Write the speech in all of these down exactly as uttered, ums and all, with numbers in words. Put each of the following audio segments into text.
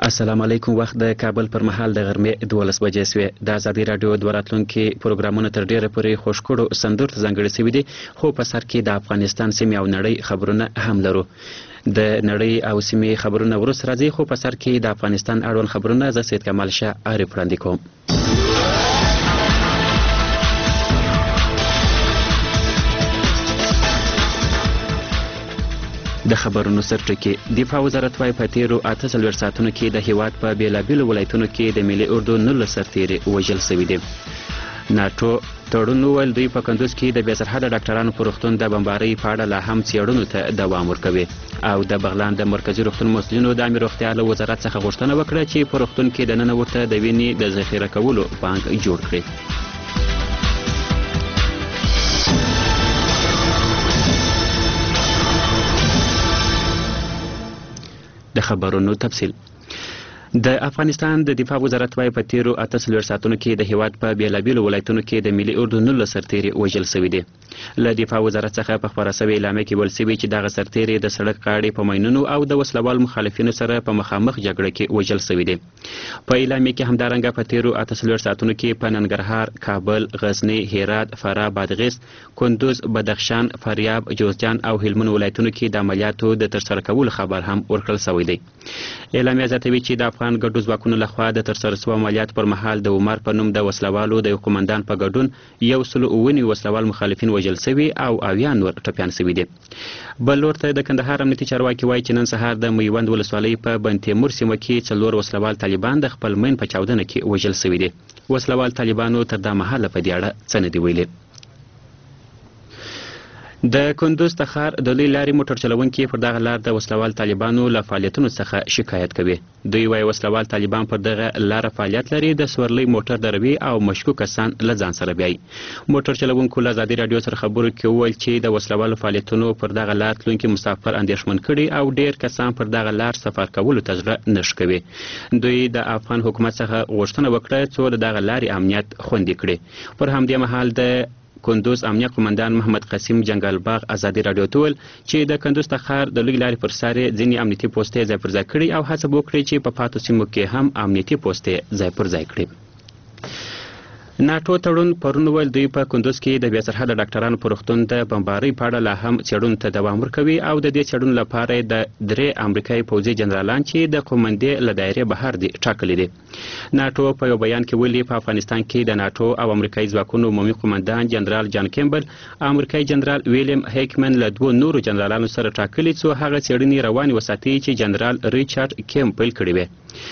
السلام علیکم. وخت د کابل پر مهال د غرمې دولس بجې سوې. د ازادي راډیو دوه راتلونکي پروګرامونه تر ډیره پورې خوشکړو سندور ته ځانګړي سوي دي، خو په سر کې د افغانستان سیمې او نړۍ خبرونه هم لرو. د نړۍ او سیمې خبرونه وروسته راځي، خو په سر کې د افغانستان اړوند خبرونه زه سید کمال شاه عارف وړاندې کوم. د خبرونو سرټکي. دفاع وزارت وايي په تیرو اته څلوېښت ساعتونو کې د هیواد په بېلابېلو ولایتونو کې د ملي اردو نولس سرتیري وژل سوي دي. ناټو تړون وویل دوی په کندوز کې د بې سرحده ډاکټرانو په روغتون د بمبارۍ په اړه لا هم څېړنو ته دوام ورکوي. او د بغلان د مرکزي روغتون مسؤلینو د عامې روغتیا له وزارت څخه غوښتنه وکړه چې په روغتون کې دننه ورته د وینې د ذخیره کولو بانک جوړ کړي. د خبرونو تفصیل. د افغانستان د دفاع وزارت وايي په تیرو اته څلوېښت ساعتونو کې د هیواد په بېلابېلو ولایتونو کې د ملي اردو نولس سرتیري وژل سوي دي. له دفاع وزارت څخه په خپره سوې اعلامیه کې ویل سوي چې دغه سرتیري د سړک غاړې په ماینونو او د وسلوال مخالفینو سره په مخامخ جګړه کې وژل سوي دي. په اعلامیه کې همدارنګه په تیرو اته څلوېښت ساعتونو کې په ننګرهار، کابل، غزني، هرات، فراه، بادغیس، کندوز، بدخشان، فاریاب، جوزجان او هلمند ولایتونو کې د عملیاتو د ترسره کولو خبر هم ورکړل سوی دی. اعلامیه زیاتوي چې د افغان ګډو ځواکونو لخوا د ترسره شوو عملیاتو پر مهال د عمر په نوم د وسلوالو د یو قومندان په ګډون یو سل اووه نوي وسلوال مخالفین وژل سوي او اویا نور ټپیان سوي دي. بل لور ته د کندهار امنیتي چارواکي وایي چې نن سهار د میوند ولسوالۍ په بن تیمور سیمه کې څلور وسلوال طالبان د خپل مین په چاودنه کې وژل سوي دي. وسلوال طالبانو تر دا مهاله په دې اړه څه نه دي ویلي. د کندوز تخار د لوی لارې موټر چلونکي پر دغه لار د وسلوال طالبانو له فعالیتونو څخه شکایت کوي. دوی وایي وسلوال طالبان پر دغه لاره فعالیت لري، د سورلۍ موټر دروي او مشکوک کسان له ځان سره بیایي. موټر چلونکو له ازادي راډیو سره خبرو کې وویل چې د وسلوالو فعالیتونو پر دغه لار تلونکي مسافر اندېښمن کړي او ډېر کسان پر دغه لار سفر کولو ته زړه نه ښه کوي. دوی د افغان حکومت څخه غوښتنه وکړه څو د دغه لارې امنیت خوندي کړي. پر همدې مهال د کندوز امنیه قومندان محمد قاسم جنګال باغ ازادي راډیو ته ویل چې د کندوز تخار د لوی لارې پر سر ځینې امنیتي پوستې ځای پر ځای کړي او هڅه وکړي چې په پاتو سیمو کې هم امنیتي پوستې ځای پر ځای کړي. ناټو تړون پرون ویل دوی په کندوز کې د بې سرحده ډاکټرانو په روغتون د بمبارۍ په اړه لا هم څېړنو ته دوام ورکوي او د دې څېړنو لپاره د درې امریکایي پوځي جنرالان چې د قومندې له دایرې بهر دي ټاکلي دي. ناټو په یو بیان کې ویلي په افغانستان کې د ناټو او امریکایي ځواکونو عمومي قومندان جنرال جان کیمبل، امریکایي جنرال ویلیم هیکمن له دوو نورو جنرالانو سره ټاکلي څو هغه څېړنې روانې وساتي چې جنرال ریچارډ کیم پیل کړې وې.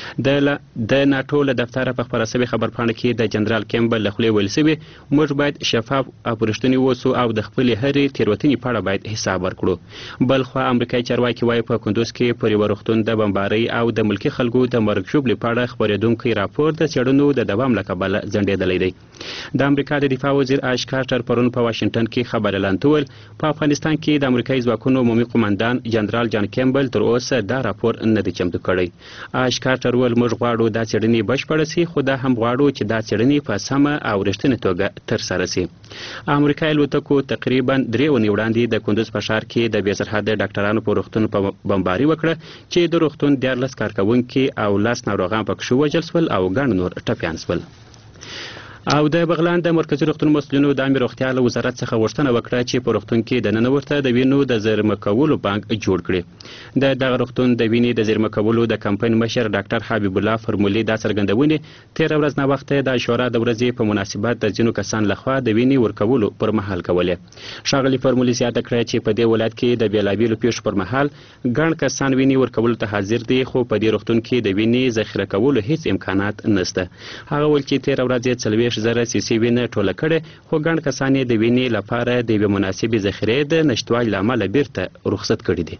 د ناټو له دفتره په خپره سوې خبرپاڼه کې د جنرال کیمبل له خولې ویل سوي موږ باید شفاف او رښتوني اوسو او د خپلې هرې تېروتنې په اړه باید حساب ورکړو. بلخوا امریکایي چارواکي وایي په کندوز کې پر یوه روغتون د بمبارۍ او د ملکي خلکو د مرګ ژوبلې په اړه خپرېدونکی راپور د څېړنو د دوام له کبله ځنډېدلی دی. د امریکا د دفاع وزیر آش کارټر پرون په واشنګټن کې خبر اعلان ته ویل په افغانستان کې د امریکایي ځواکونو عمومي قومندان جنرال جان کیمبل تر اوسه دا راپور نه دی چمتو کړی. آش کارټر ویل موږ غواړو دا څېړنې بشپړه سي، خو دا هم غواړو چې دا څېړنې په سمه او رښتینې توګه ترسره سي. امریکایي الوتکو تقریبا درې اونۍ وړاندې د کندوز په ښار کې د بې سرحده ډاکټرانو په روغتون په بمباري وکړه چې د روغتون دیارلس کارکوونکي او لس ناروغان پکښې وژل سول او ګڼ نور ټپیان سول. او د بغلان د مرکزي روغتون مسؤلینو د عامې روغتیا له وزارت څخه غوښتنه وکړه چې په روغتون کې دننه ورته د وینو د زیرمه کولو بانک جوړ کړي. د دغه روغتون د وینې د زیرمه کولو د کمپاین مشر ډاکټر حبیب الله فرمولي دا څرګندونې تېره ورځ ناوخته د عاشورا د ورځې په مناسبت د ځینو کسان لخوا د وینې ورکولو پر مهال کولې. ښاغلي فرمولي زیاته کړه چې په دې ولایت کې د بېلابېلو پیښو پر مهال ګڼ کسان وینې ورکولو ته حاضر دي، خو په دې روغتون کې د وینې ذخیره کولو هیڅ امکانات نشته. هغه ویل چې تېره ورځ یې څلوېښت زره سیسي وینه ټوله کړې، خو ګڼ کسان یې د وینې لپاره د یوې مناسبې ذخیرې د نشتوالي له امله بیرته رخصت کړي دي.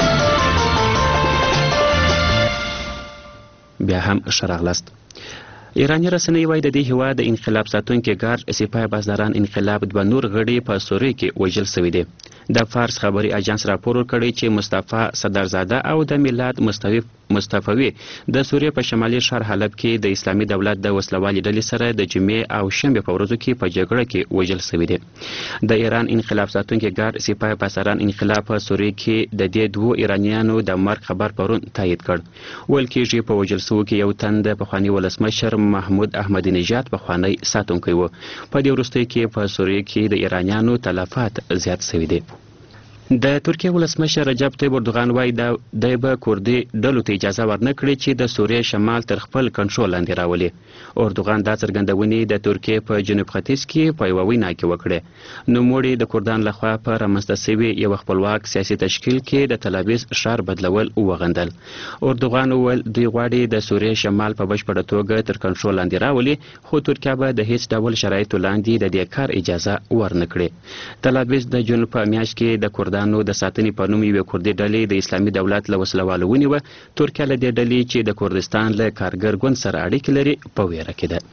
بیا هم ښه راغلاست. ایرانی رسنۍ وایي د دې هیواد د انقلاب ساتونکي ګارد سپاه بازداران انقلاب دوه نور غړي په سوریه کې وژل شوي دي. د فارس خبري اژانس راپور ورکړی چې مصطفی صدرزاده او د میلاد مصطفی مصطفوي د سوریه په شمالي ښار حلب کې د اسلامي دولت د وسلوالې ډلې سره د جمعې او شنبې په ورځو کې په جګړه کې وژل شوي دي. د ایران انقلاب ساتونکي ګارد سپاه بازداران انقلاب په سوریه کې د دې دوو ایرانیانو د مرګ خبر پرون تایید کړ. ویل کېږي په وژل شوو کې یو تن د پخواني ولسمشر محمود احمدي نژاد پخوانی ساتونکی و. په دې وروستیو کې په سوریه کې د ایرانیانو تلفات زیات شوي دي. د ترکیه ولسمشر رجب طیب اردوغان وایي دی به کردي ډلو ته اجازه ورنه کړي چې د سوریه شمال تر خپل کنټرول لاندې راولي. اردوغان دا څرګندونې د ترکیې په جنوب ختیځ کې په یوه وینا کې وکړې. نوموړي د کردان لخوا په رامنځته سوي یو خپلواک سیاسي تشکیل کې د تلابیز ښار بدلول وغندل. اردوغان وویل دوی غواړي د سوریه شمال په بشپړه توګه تر کنټرول لاندې راولي، خو ترکیه به د هیڅ ډول شرایطو لاندې د دې کار اجازه ورنه کړي. تلابیز د جون په میاشت کې د کردان نو د ساتنې په نوم یوې کردي ډلې د اسلامي دولت له وسلوالو ونیوه. ترکیه له دې ډلې چې د کردستان له کارګر ګوند سره اړیکې لري په ویره کې ده.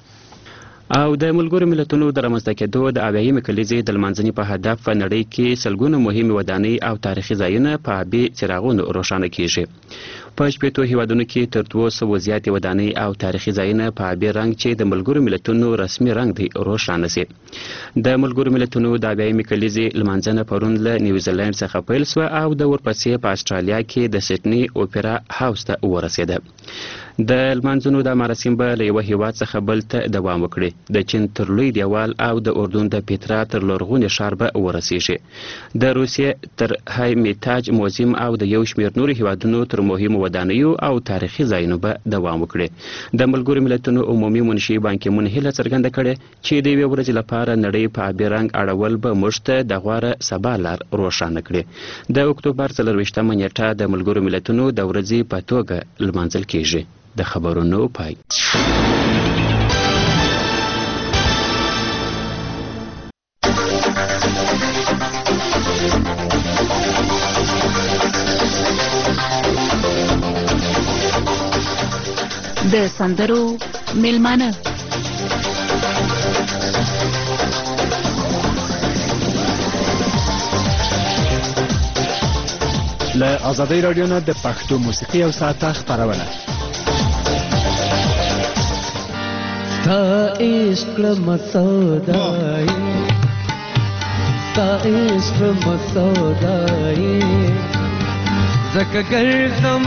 او د ملګرو ملتونو د رامنځته کېدو د اویایمې کلیزې د لمانځنې په هدف په نړۍ کې سلګونه مهمې ودانۍ او تاریخي ځایونه په آبي څراغونو روښانه کیږي. په شپېتو هیوادونو کې تر دوه سوو زیاتې ودانۍ او تاریخي ځایونه په آبي رنګ چې د ملګرو ملتونو رسمي رنګ دی روښانه سي. د ملګرو ملتونو د اویایمې کلیزې لمانځنه پرون له نیوزیلند څخه پیل سوه او د ورپسې په اسټرالیا کې د سیډني اوپرا هاوس ته ورسېده. د لمانځنو دا مراسم به له یوه هیواد څخه بل ته دوام وکړي. د چین تر لوی دیوال او د اردن د پیترا تر لرغوني ښار به ورسیږي. د روسیې تر هایمیتاج موزیم او د یو شمېر نورو هیوادونو تر مهمو ودانیو او تاریخي ځایونو به دوام وکړي. د ملګرو ملتونو عمومي منشي بان کی مون هیله څرګنده کړې چې د یوې ورځې لپاره نړۍ په آبي رنګ اړول به موږ ته د غوره سبا لار روښانه کړي. د اکتوبر څلرویشتمه نیټه د ملګرو ملتونو د ورځې په توګه لمانځل کیږي. د خبرونو پای. د سندرو میلمانه له آزادۍ راډیو نه د پښتو موسیقي او ساعته خپرونه. تا عشق مسودای تا عشق مسودای زکه گردم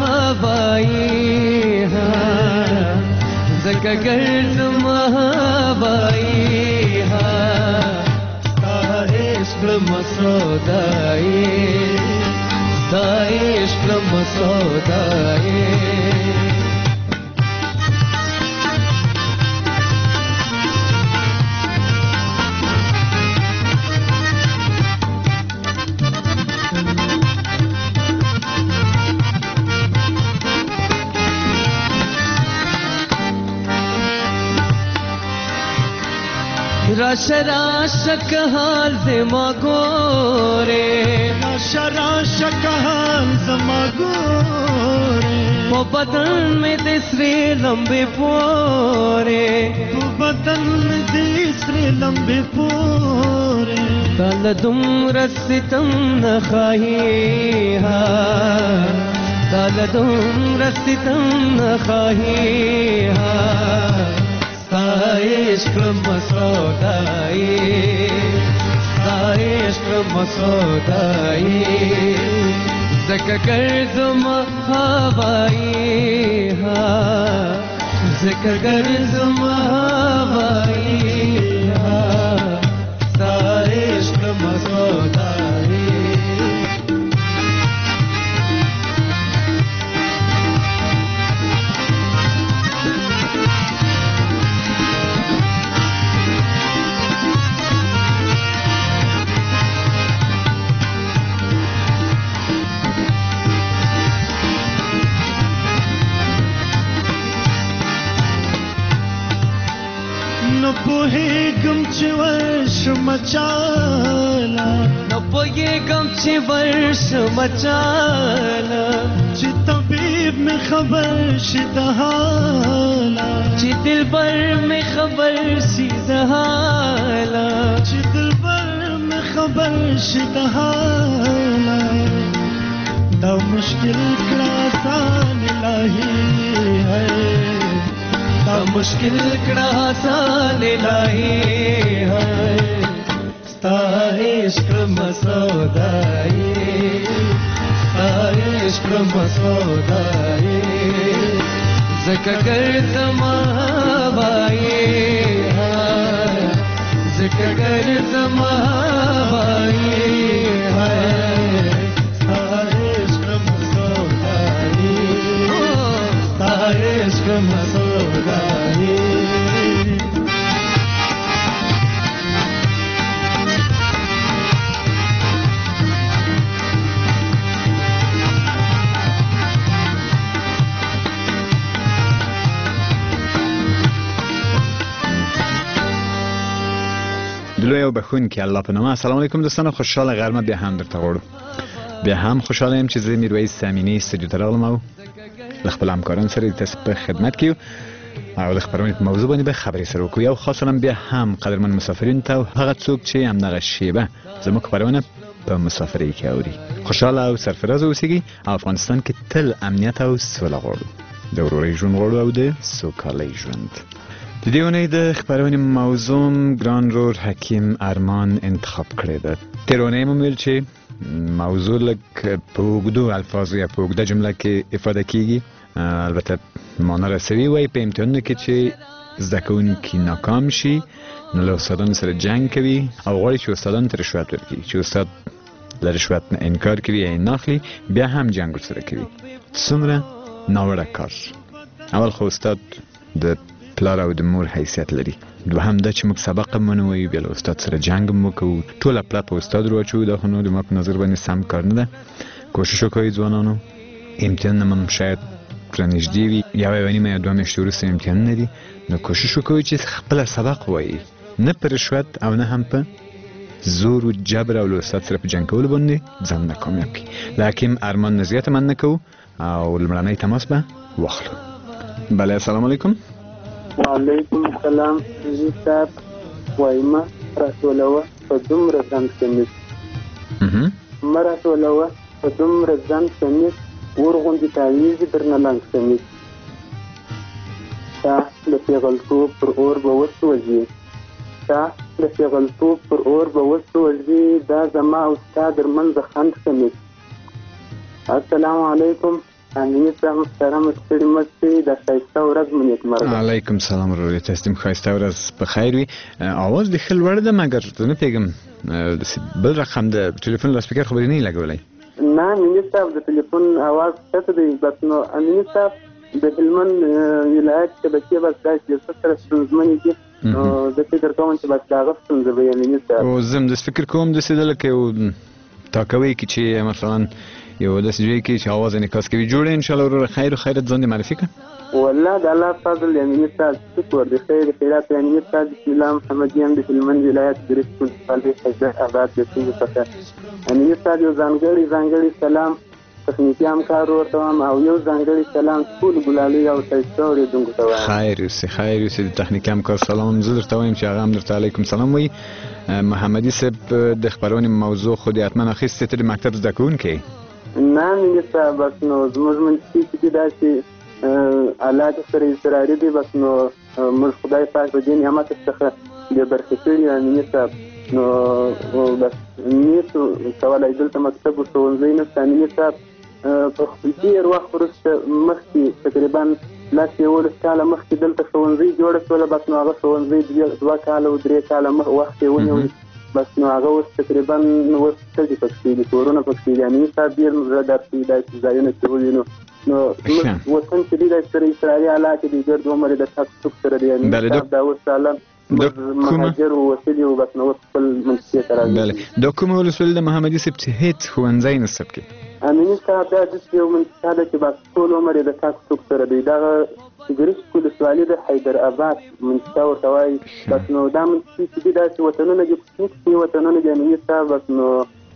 هوایی ها زکه گردم هوایی ها تا عشق مسودای تا عشق مسودای راش راش کحال زما گوره راش راش کحال زما گوره په بدن میں دسری لمبے پورے په بدن میں دسری لمبے پورے تال دم رستم نخواہی ها تال دم رستم نخواہی ها عشق مسودائی عشق مسودائی زکه گردم هوایی ها زکه گردم هوایی ها عشق مسودائی پوهیږم چې ورشم چاله نو پوهیږم چې ورشم چاله چې طبیب مې می خبر شي د حاله چې دلبر می خبر شي د حاله چې دلبر می خبر شي د حاله دا مشکل کړه آسان الهي ہے دا مشکل کړه آسان الهي ہے ستا عشق مسودای ستا عشق مسودای زکه ګرځم هوایی زکه ګرځم هوایی عشق مسودای عشق مسودای دلوی او بخونکی الله په نامه. السلام علیکم دوستان، خوشحال غرمه بیا هم درته غواړو. بیا هم خوشحاله یم چې زه میرویس سامینی استودیو ته راغلم او له خپل همکارانو سره د تاسو په خدمت کې یو او د خبرونې په موضوع باندې به خبرې سره وکړو. یو خاص سلام بیا هم قدرمن مسافرین ته او هغه څوک چې همدغه شیبه زموږ خبرونه په مسافرۍ کې اوري. خوشحاله او سرفراز اوسئ او افغانستان کې تل امنیت او سوله غواړو، د ورورۍ ژوند غواړو او د سوکالۍ ژوند. د دې اونۍ د خبرونې موضوع ګران رور حکیم ارمان انتخاب کړی ده. تېره اونۍ مو ویل چې موضوع لږ په اوږدو الفاظو یا په اوږده جمله کې افاده کیږي، البته معنا رسوي وایي په امتحانونو کې چې زده کوونکي ناکام شي نو له استادانو سره جنګ کوي او غواړي چې استادانو ته رشوت ورکړي. چې استاد له رشوت نه انکار کوي یا یې نه اخلي بیا هم جنګ ورسره کوي. څومره ناوړه کار. اول خو استاد د پلار او د مور حیثیت لري، دوهم دا چې موږ سبق هم ونه وایو بیا له استاد سره جنګ هم وکړو، ټوله پله په استاد راواچوو. دا خو نو د ما په نظر باندې سم کار نه ده. کوشش وکړئ ځوانانو، امتحانونه هم شاید رانږدې وي، یوه یوه نیمه یا دوه میاشتې وروسته امتحانونه دي، نو کوشش وکړئ چې خپله سبق ووایي، نه په رشوت او نه هم په زور و جبر او له استاد سره په جنګ کولو باندې ځان ناکامیاب کړي. له حکیم ارمان نه زیاته مننه کوو او لومړنی تماس به واخلو. بله، السلام علیکم. وعلیکم السلام. زه صاحب وایم راټولوه په دومره ځان کمیس مه راټولوه په دومره ځان کمیس اور غوندې تاویږي درنه لنګ کمیس تا د پیغلتوب پر اور به وسوځي تا د پیغلتوب پر اور به وسوځي دا زما او ستا درمنځه خنډ کمیس. السلام علیکم. امید صاحب محترم ستړي مه شئ، د ښایسته ورځ مو نیکمرغه. علیکم سلام ورورې، تاسو هم ښایسته ورځ په خیر وي. اواز دې ښه لوړ ده مګر زه نه پوهېږم بل رقم د ټلیفون لاسپیکر خبرې نه یې لګولی؟ نه امیني صاحب د ټلیفون اواز ښه دی، بس نو امیني صاحب د هلمند ولایت شبکې بس دا چې څه سره ستونزمنې دي نو زه فکر کوم چې بس د هغه ستونزه به یې امیني صاحب. او زه هم داسې فکر کوم داسې ده لکه یو تاکوی کې چې مثلا یو داسې ځای کې چې اواز انعکاس کوي. جوړه انشاءالله وروره، خیر و خیرت ځان دې معرفي کړه. والله د الله فضل امیني صاحب شکر د خیر خیرات امیني صاحب بسم الله محمدي هم د هلمند ولایت ګرېس ولسوالۍ حضرت آباد د سیمې څخه. امیني صاحب یو ځانګړی ځانګړی سلام تخنیکي همکار ورته وایم او یو ځانګړی سلام ټولو ګلالۍ او ښایسته اورېدونکو ته وایم. خیر اوسې خیر اوسې. د تخنیکي همکار سلام هم زه درته وایم چې هغه هم درته علیکم سلام وایي. محمدي صاحب د خپرونې موضوع خو دې حتما اخیستې، ته د مکتب زده کوونکی؟ نه امیني صاحب بس نو زموږ منځ کې داسې حالات سره اضطراري دي، بس نو موږ خدای پاک په دې نعمت څخه بې برخې کړي امیني صاحب. نو بس نیسو کولی دلته مکتب و ښوونځی نشته امیني صاحب. په ډېر وخت وروسته مخکې تقریبا لس یولس کاله مخکې دلته ښوونځی جوړه شوله، بس نو هغه ښوونځی دوه کاله و درې کاله وخت یې ونیوی، بس نو هغه اوس تقریبا اوس ښځې پکښې دي، کورونه پکښې دي. امیني صاحب ډېر زړه درد کوي داسې ځایونه چې ووینو. نو زموږ وطن چې دی داسې سره اضطراري حالات دي، ګرد عمر یې د ټک ټوک سره دی. امیني صاحب دا اوس حالت مهاجر ووسلي و، بس نو اوس خپل منطقې ته راځي. دا کومه ولسوالي د محمدي صاحب چې هېڅ ښوونځی نصب کې؟ امیني صاحب دا داسې یو منطقه ده چې بس ټول عمر یې د ټک ټوک سره دی. دغه ګرېس ولسوالي د حیدر آباد منطقه ورته وایي. بس نو دا منطقې چې دي داسې وطنونه دي، کوچني کوچني وطنونه دي امیني صاحب. بس نو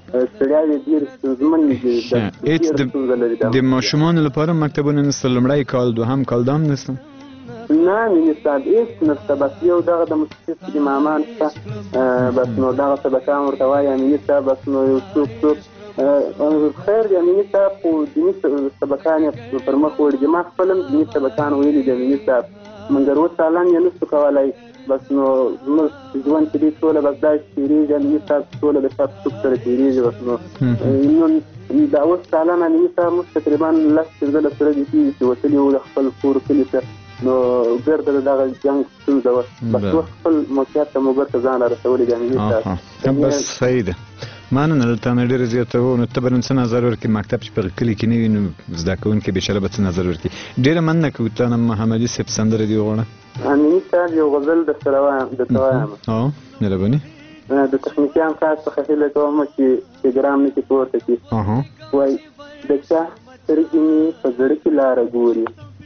ستړیاوې ډېرې ستونزمنې دي. هېڅ د ماشومانو لپاره مکتبونه نشته؟ لومړی کال دوهم کال دا هم نشته؟ نه مینې صاحب هېڅ نشته. بس یو دغه د متخصص امامان شته، بس نو دغه سبقان ورته وایي امیني صاحب. بس نو یو څوک څوک خیر دی امیني صاحب، خو دیني سبقان یې پر مخ وړي دي. ما خپل هم دیني سبقان ویلي دي امیني صاحب، مګر اوس حالان یې نشو کولی. بس نو زموږ ژوند کې دې ټوله بس دا تېرېږي امیني صاحب، ټوله د شا په څوک سره تېرېږي. بس نو نن دا اوس حالان امیني صاحب موږ تقریبا لس پنځلس ورځې کېږي چې وتلي وو د خپل کور کلي ته، نو ګرده دغه جنګ ستونزه وه. بس اوس خپل موقعیت ته مو بیرته ځان را رسولی دی امیني صاحب. بس صحیح ده، مننه. دلته نه ډېره زیاته وه. نو ته به نن څه نظر ورکړې؟ مکتب چې په کلي کې نه وي نو زده کوونکي بېچاره به څه نظر ورکړي؟ ډېره مننه کوو. تا نه محمدي صاحب سندره دې وغواړه. امیني صاحب یو غزل درسره وایم، درته وایم. او مهرباني. د تخنیکیان خاص څخه هیله کوم چې ټلګرام نه کښې پورته کړي. وایي د چا سترګې مې په زړه کې لاره ګوري،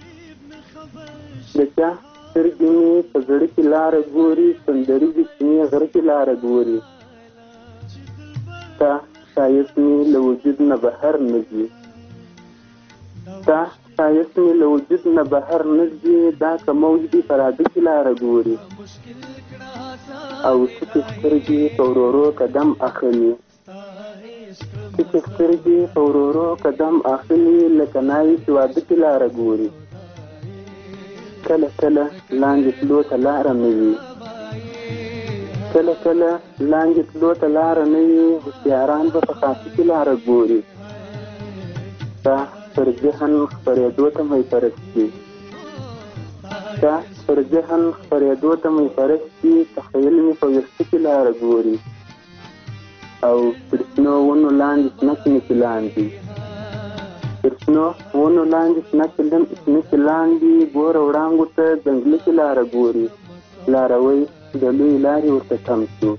د چا سترګې مې په زړه کې لاره ګوري، سندریزې چینې غره کې لاره ګوري. ستا ښایست مې له وجود نه بهر نه ځي، ستا ښایست مې له وجود نه بهر نه ځي. دا که موج دي په راده کې لاره ګوري، او ټکې سترګې په ورو ورو قدم اخلي، ټکې سترګې په ورو ورو قدم اخلي، لکه ناوې چې واده کې لاره ګوري. کله کله لاندې تلو ته لاره نه وي، کله کله لاندې تلو ته لاره نه وي، هوښیاران به په خاصه کې لاره ګوري. ستا پر ذهن خپرېدو ته مې پرستي، ستا پر ذهن خپرېدو ته مې پرستي، تخیل مې په ویښته کې لاره ګوري، او تر شنو ونو لاندې شنه کې لاندې، تر شنو ونو لاندې شنه کې لاندې، ګوره وړانګو ته ځنګله کې لاره ګوري. لاروی د لوی لارې ورته تم شو،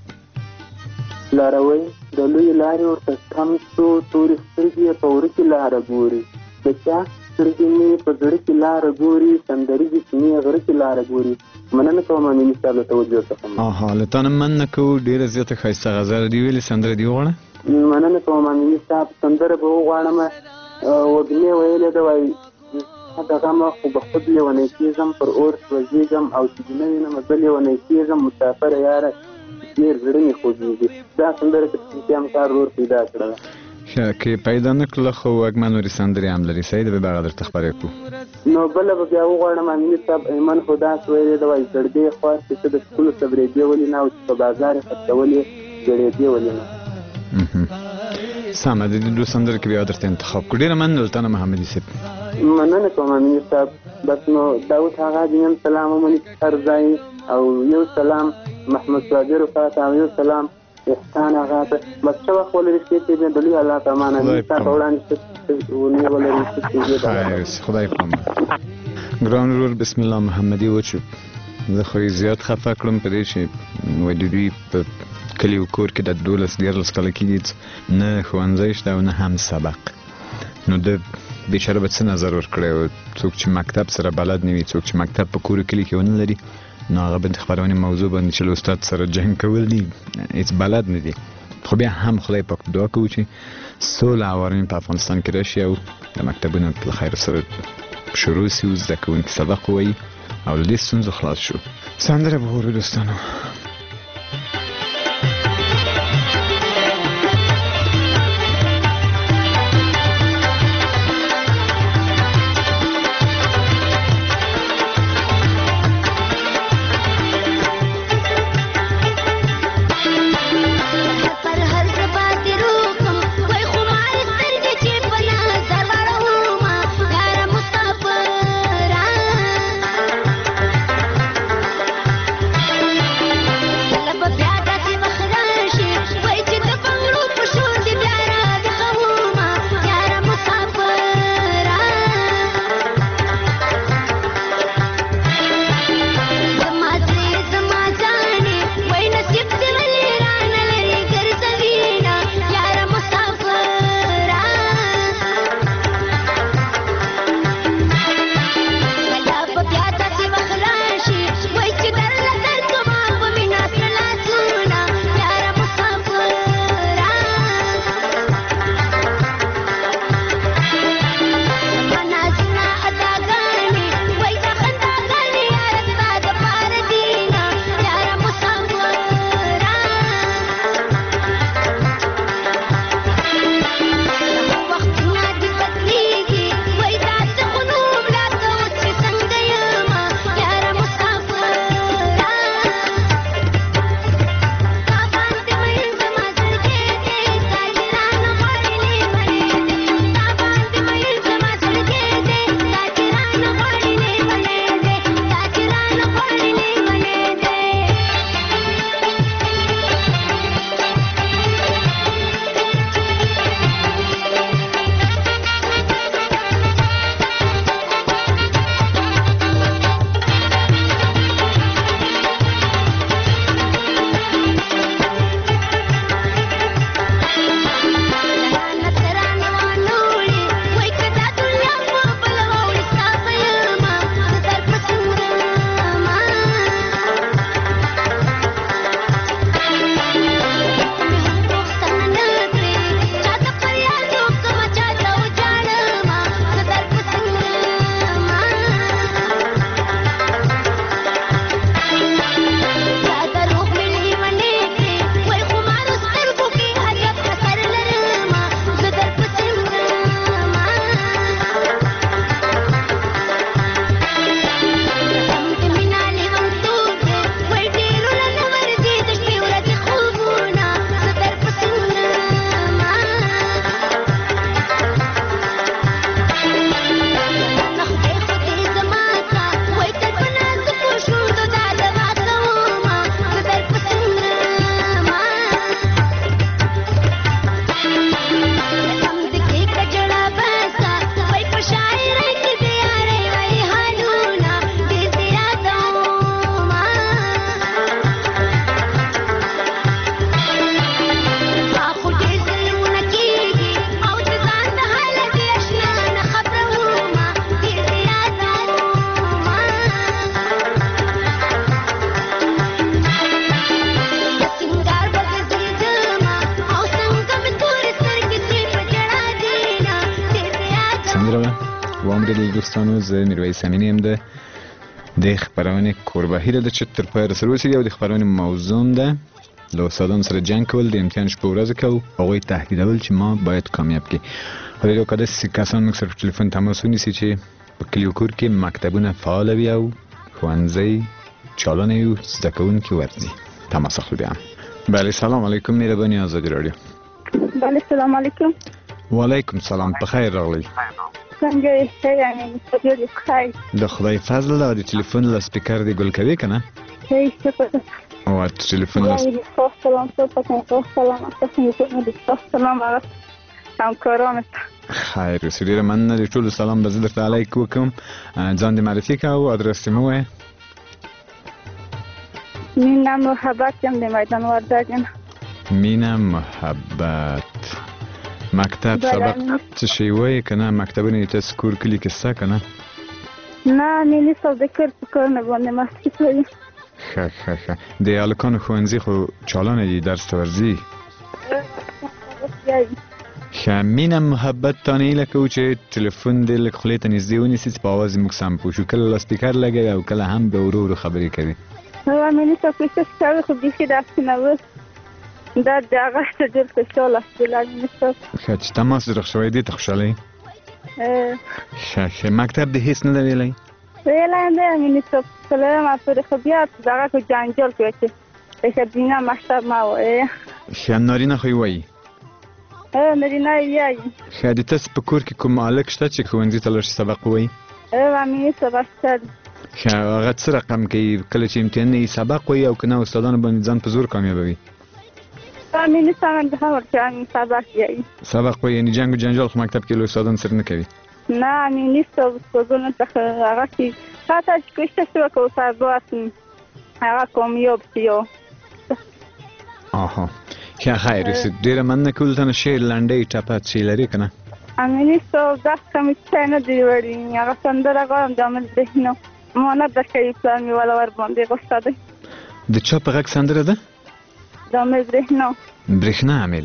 لاروی د لوی لارې ورته تم شو، تورې سترګې یې په وره کې لاره ګوري. د چا سترګې مې په زړه کې لاره ګوري، سندریزې چینې غره کې لاره ګوري. مننه کوم امیني صاحب له توجه څخه. اها له تا نه مننه کوو. ډېره زیاته ښایسته غزل دې ویلې. سندره دې وغواړه. مننه کوم امیني صاحب. سندره به وغواړم. وږمې ویلې ده، وایي د غمه خو به خود لیونی کېږم، پر اور سوځېږم، او چې دې نه وینم زه لیونی کېږم، مسافره یاره ډېر زړه مې خوږېږي. دا سندره که تخنیکیان کار رور پیدا کړله، ښه که پیدا نه کړله خو وږمه نورې سندرې هم لري. صحیح ده، به به هغه درته خپرې کړو. نو بله به بیا وغواړم امیني صاحب. ایمن خو داسې ویلې ده، وایي ګړدې خوار چې ته د ښکلو صبرېدې ولې نه، او چې په بازار یې خرڅولې ګړېدې ولې نه. سمه ده، د دوه سندرې کې بیا درته انتخاب کړو. ډېره مننه له تا نه محمدي صاحب. مننه کوم امیني صاحب. بس نو داود هغه دین سلام ومني هر ځای، او یو سلام محمد صادر فاته، او یو سلام احسان هغه ته. بس څه وخت ولري چې دې د لوی الله پامانه دې تاسو وړاندې ونی ولري چې خدای پامه. ګران ورور بسم الله محمدي وچو، زه خو زیات خفه کړم په دې چې وایي د دوی په کلي او کور کې د دولس دیارلس کاله کېږي نه ښوونځی شته او نه هم سبق. نو د بیچاره به څه نظر ورکړی و؟ څوک چې مکتب سره بلد نه وي، څوک چې مکتب په کور کلي کې ونه لري، نو هغه به د خپرونې موضوع باندې چې له استاد سره جنګ کول دي، هېڅ بلد نه دي. خو بیا هم خدای پاک دعا کوو چې سوله او ارامي په افغانستان کې راشي، او د مکتبونو له خیر سره شروع سي، او زده کوونکي سبق ووایي او له دې ستونزو خلاص شو. سندره به اورو دوستانو. Thank you. و امید دوستانو زه میرویس امینی ام ده د خبرونه کوربهی ده چې تر پای رسول وسیږي او د خبرونه موضوع ده له استادانو سره جنگ کول د امتحانش په ورځ کې هغوی تهدیدول چې ما باید کامیاب کړي. خو د یو کداسې کسان موږ سره په ټلیفون تماس ونیسي چې په کلیو کور کې مکتبونه فعال وي او ښوونځی چالانه وي او زده کوونکي ورځي. تماس اخلو بیا. بله سلام علیکم مهرباني آزادی رادیو. بله سلام علیکم. وعلیکم سلام په خیر راغلی. څنګه یې یعنی طبیعت بخیر. د خدای فضل ده. د تلیفون له سپیکر دی ګل کوي که نه؟ هی شکر. او تلیفون له سلام سلام سلام سلام هغه همکارانو خیر اوسې ډېره مننه. د ټولو سلام به زه درته علیک وکړم. ځان دې معرفي کړه او ادرس دې مو ووایه. مینه محبت یم د میدان وردګ یم. مینه محبت مکتب سبق څه شی وایي که نه؟ مکتبونه یې تاسو کور کلي کې شته که نه؟ نه ملي صاحب د کور په کار نه باندې مسجد وایي. ښه ښه ښه د هلکانو ښوونځي خو چالانه دي درس ته ورځي؟ ښه مینه محبت تا نه هیله کوو چې ټلیفون دې لږ خولې ته نږدې ونیسي چې په اواز یې موږ سم پوه شو. کله لاسپیکر لګوي او کله هم به ورو ورو خبرې کوي. هغه ملي صاحب کوشش کوي خو بیخي داسې نه اوس دا د هغه څه ډېر خوشحاله شول ملي صاحب. ښه چې تماس درغ شوی دې ته خوشحاله یې؟ ښه ښه مکتب دې هېڅ نه ده ویلی؟ ویلی یم دی ملي صاحب کله پورې خو بیا دغه کو جنجال کوي چې د ښځینه مکتب مه وایې. ښه نارینه خو یې وایي؟ نارینه یې وایي. ښه د تاسې په کور کې کوم هلک شته چې ښوونځي ته لاړ شي سبق ووایي؟ هغه ملي صاحب شته. ښه هغه څه رقم کوي کله چې امتحان یې سبق وایي او که نه استادانو باندې ځان په زور کامیابوي؟ ملي صاحب د هغه ورته سبق وایي. سبق وایي یعنې جنګ و جنجال خو مکتب کې له استادانو سره نه کوي؟ نه ملي صاحب استادانو څخه هغه چې حتی چې کوشش وکړو سبق هغه کامیاب شي. آها ښه خیر اوسې ډېره مننه کوو. دلته نه شعر لنډۍ ټپه څه لري که نه؟ ملي صاحب داسې کومې څه نه دي وړي. هغه سندره غواړم د عامل ذهنو مانه درکوي پلار مې والا ورباندې غوسه دی. د چا په غږ سندره ده؟ د عامل برېښنا. برېښنا عامل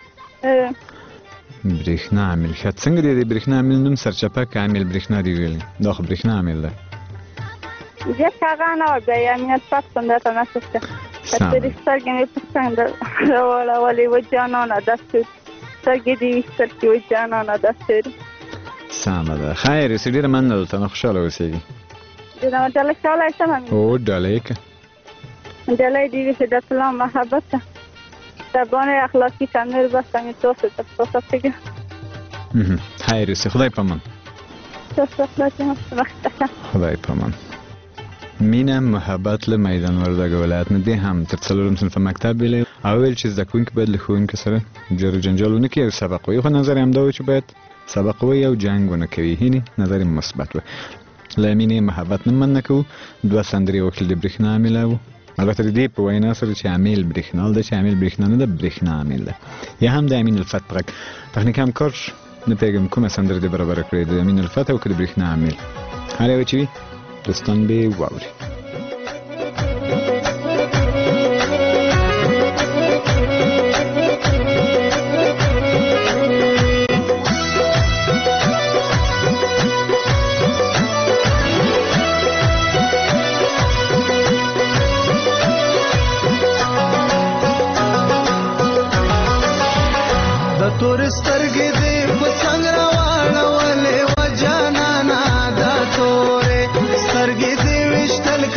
برېښنا عامل ښه څنګه دی د برېښنا عامل نوم سرچپه که عامل برېښنا دی ویلی؟ دا خو برېښنا عامل ده. زیات هغه نه وه بیا یې امینت پاک سندره ته نشسته ترې سترګې مې په څنګ راواړولې و جانانه دستور سترګې دې ویستل چې و جانانه دستور. سمه ده خیر اوسې ډېره مننه دلته نه خوشحاله اوسېږي. ډېره ډله کولی شم او ډله یې که ډله یې دې ویښې د سلام محبت ته دبانې اخلاقي تنور بس همې تاسو ته پاسه فکر. خیر اوسې خدای پامان. تاسو اخلاقي مخته خدای پامان. مینه محبت له میدان وردګ ولایت نه دی هم تر څلورم صنف مکتب ویلی او ویل چې زده کوونکي باید له ښوونکي سره جر و جنجال ونه کړي او سبق وایي. خو نظر یې همدا و چې باید سبق وایي او جنګ ونه کوي. هینې نظر یې مثبت و. له مینې محبت نه مننه کوو. دوه سندرې یې وکړلې د برېښنا عامله و البته د دې په وینا سره چې عامل برېښنا ده چې عامل برېښنا نه ده برېښنا عامل ده یا هم د امین الفت په غږ تخنیکي همکار نه پوهېږم کومه سندره دې برابره کړې د امین الفت او که د برېښنا عامل هر یوه چې وي دوستان به واوري. د تور سترګې دې په څنګ راواړولې و جانانه دا تورې سترګې دې ویشتل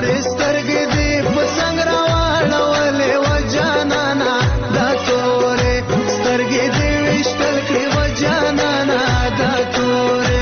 تورې سترګې دې په څنګ راواړولې و جانانه دا تورې سترګې دې ویشتل کړې و جانانه دا تورې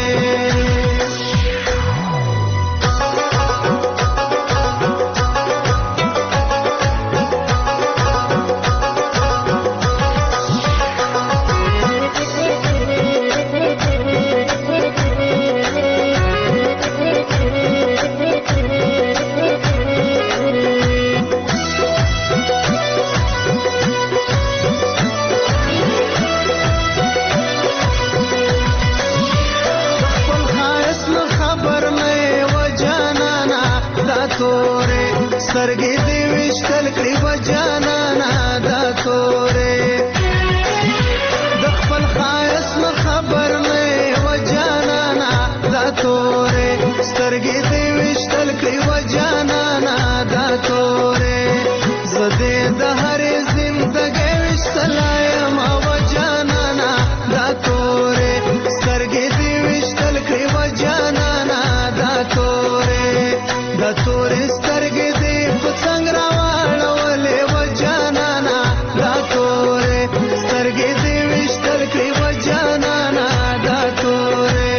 سترګې دې ویشتل کړې و جانانه دا تورې د خپل ښایست نه خبر نه و جانانه دا تورې سترګې دې ویشتل کړې و جانانه دا تورې زه دې د هرې زندګۍ ویشتلی یم و جانانه دا تورې سترګې دې ویشتل کړې و جانانه دا تورې دا تورې سترګې دې په څنګ راواړولې و جانانه دا تورې سترګې دې ویشتل کړې و جانانه دا تورې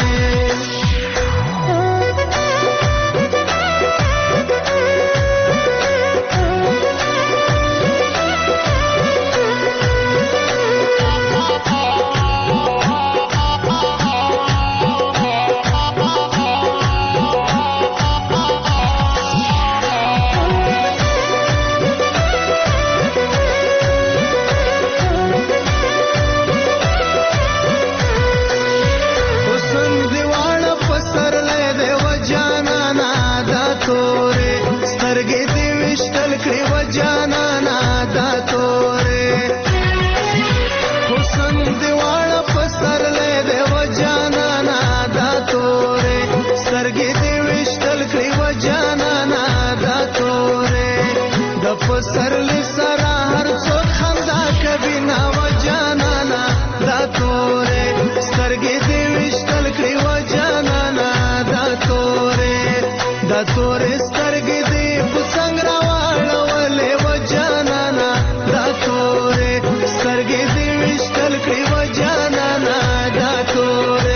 سترګې دې ویشتل کړې و جانانه دا تورې حسن دې واړه په سرلی دی و جانانه دا تورې سترګې دې ویشتل کړې و جانانه دا تورې د پسرلي سره هر څوک خندا کوي نه و جانانه دا تورې سترګې دې ویشتل کړې و جانانه دا تورې دا تورې سترګې دې په څنګ راواړولې و جانانه دا تورې سترګې دې ویشتل کړې و جانانه دا تورې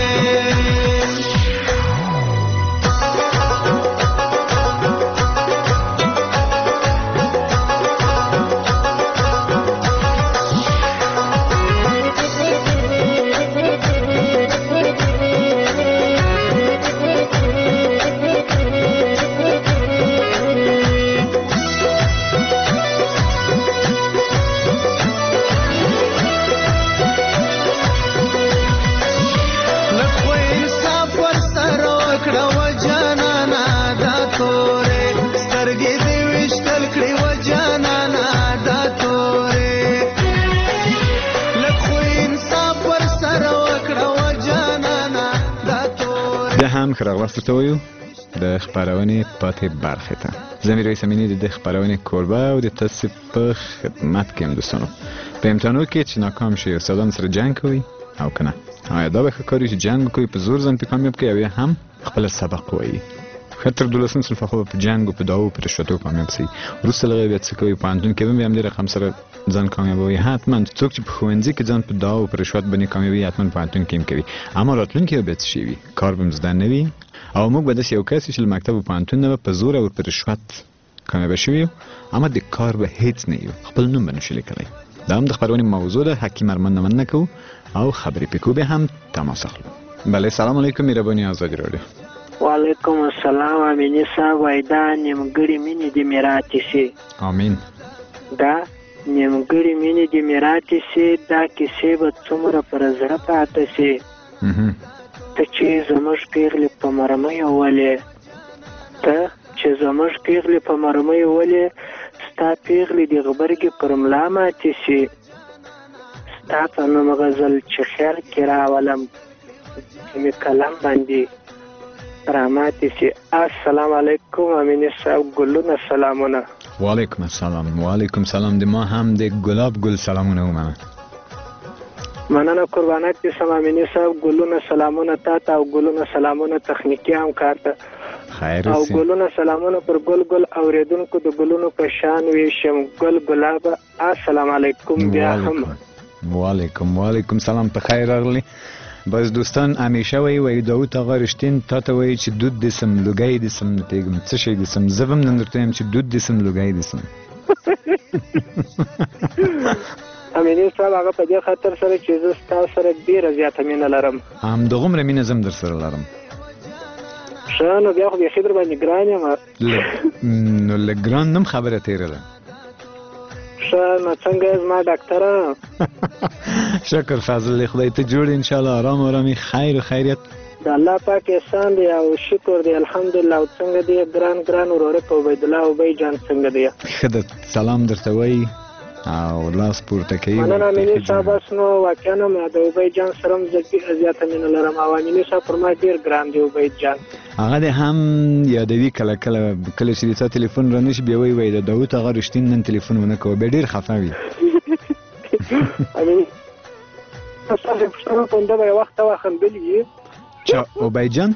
هم ښه راغلاست ورته وایو د خپرونې پاتې برخې ته. زه میرویس امینی د دې خپرونې کوربه او د تاسو په خدمت کې یم دوستانو. په امتحانو کې چې ناکام شئ استادان سره جنګ کوئ او که نه آیا دا به ښه کار وي چې جنګ وکړئ په زور ځان پې کامیاب کړئ او یا هم خپله سبق ووایي. ښه تر دولسم صنفه خو په جنګ او په دعاو په رشوتو کامیاب سئ. وروسته له هغې بیا څه کوئ پوهنتون کې به هم همدې رقم سره ځان کامیابوي. حتما څوک چې په ښوونځي کې ځان په دعاو او په رشوت باندې کامیابوي حتما پوهنتون کې هم کوي. اما راتلونکي به بیا څه شی وي؟ کار به هم زده نه وي او موږ به داسې یو کس چې له مکتب او پوهنتون نه به په زور او په رشوت کامیابه شوي یو اما د کار به هیڅ نه یو، خپل نوم به نشو لیکلی. دا هم د خپرونې موضوع ده. حکیم ارمان نه مننه کوو او خبرې پې کوو. بیا هم تماس اخلو. بله سلام علیکم مهرباني ازادي راډیو. وعلیکم السلام امینی صاحب. وای دا نیمګړې مینې دې مې راتې سي. امین. دا نیمګړې مینې دې مې راتې سي، دا کیسې به څومره پر زړه پاته سي. ته چې زموږ پیغلې په مرمیو ولې ته چې زموږ پیغلې په مرمیو ولې ستا پیغلې د غبرګې پر ملا ماتې سي. ستا په نوم غزل چې خیر کې راولم چې مې قلم باندې رحماتې سي. السلام علیکم امینی صاحب. ګلونه سلامونه. وعلیکم السلام. وعلیکم سلام. د ما هم د ګلاب ګل سلامونه ومنه. مننه قربانت دې سم امینی صاحب. ګلونه سلامونه تا ته او ګلونه سلامونه تخنیکي همکار ته خیر او اوسې. ګلونه سلامونه پر ګل ګل اوریدونکو د ګلونو په شان ویشم ګل ګلاب. السلام علیکم. بیا هم وعلیکم وعلیکم سلام، په خیر راغلی. بس دوستان همیشه وایي وایي داود آقا رشتین تا ته وایي چې دود دسم لوګی دسم نه پوهېږم څه شی دسم، زه به هم نن درته وایم چې دود دسم لوګی دسم. امیني صاحب هغه په دې خاطر سره چې زه ستا سره ډېره زیاته مینه لرم. همدغومره مینه زه هم در سره لرم. ښه نو بیا خو بیخي در باندې ګران یم. نو لږ ګران نم خبره تېره ده. ښه نو څنګه یې زما ډاکټره؟ شکر فضل خدای ته جوړ انشاءالله آرام آرامي خیر و خیریت. د الله پاک احسان دی او شکر دی الحمدلله. او څنګه دی ګران ګران ورورک عبیدالله ابی جان څنګه دی؟ ښه ده، سلام درته وایي او لاس پورته کوي. مننه امیني صاحب. بس نو واقعا ما د ابی جان سره هم زیاته مینه لرم او امیني صاحب پر ما ډېر ګران دی ابی جان. هغه دې هم یادوي کله کله کله چې د تا تلیفون را نشي بیا وایي وایي د داود آقا رښتین نن تلیفون ونه کوه، بیا ډېر خفه وي. امیني ستاسې پوښتنه کوم ده به یو وخت وخندلي وي. چا ابی جان؟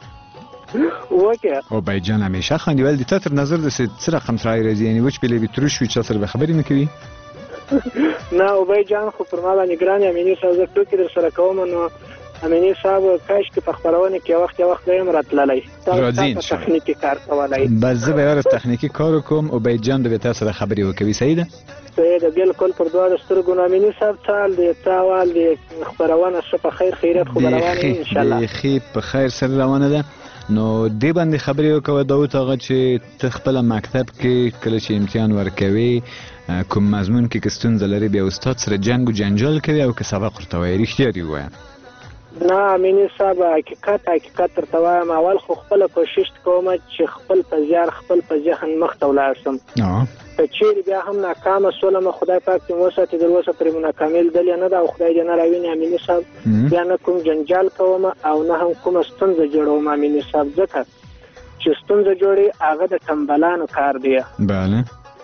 وکې ابی جان همیشه خاندي. ولې د تا تر نظر داسې څه رقم سړی راځي یعنې وچ پیلې وي تروش وي چا سره به خبرې نه کوي؟ نه ابی جان خو پر ما باندې ګران یې. امیني صاحب زه ټوکې در سره کوم نو امیني صاحب کاشکې په خپرونه کې یو وخت یو وخت به یم راتللی راځي انشاءالله تخنیکي کار کولی. بس زه به یوه ورځ تخنیکي کار وکړم ابی جان به بیا تا سره خبرې وکوي. صحیح ده؟ صحیح ده بالکل پر دواړو سترګو. نو امیني صاحب څه حال دی؟ څه احوال دی؟ خپرونه ښه په خیر خیریت خو به روانه وي انشاءالله؟ بیخي په خیر سره روانه ده. نو دې باندې خبرې وکوه داود آقا چې ته خپله مکتب کې کله چې امتحان ورکوې کوم مضمون کې که ستونزه لري بیا استاد سره جنګ و جنجال کوي او که سبق ورته وایي. رښتیا دې ووایه. نه امیني صاحب حقیقت حقیقت درته وایم اول خو خپله کوشش کوم چې خپل په زیار خپل په ذهن مخته ولاړ شم. که چیرې بیا هم ناکامه سولم خدای پاک دې وساتي در اوسه پرې مو ناکامي لیدلې نه ده او خدای دې نه راویني امیني صاحب. بیا نه کوم جنجال کوم او نه هم کومه ستونزه جوړوم امیني صاحب ځکه چې ستونزه جوړي هغه د تنبلانو کار دی. بله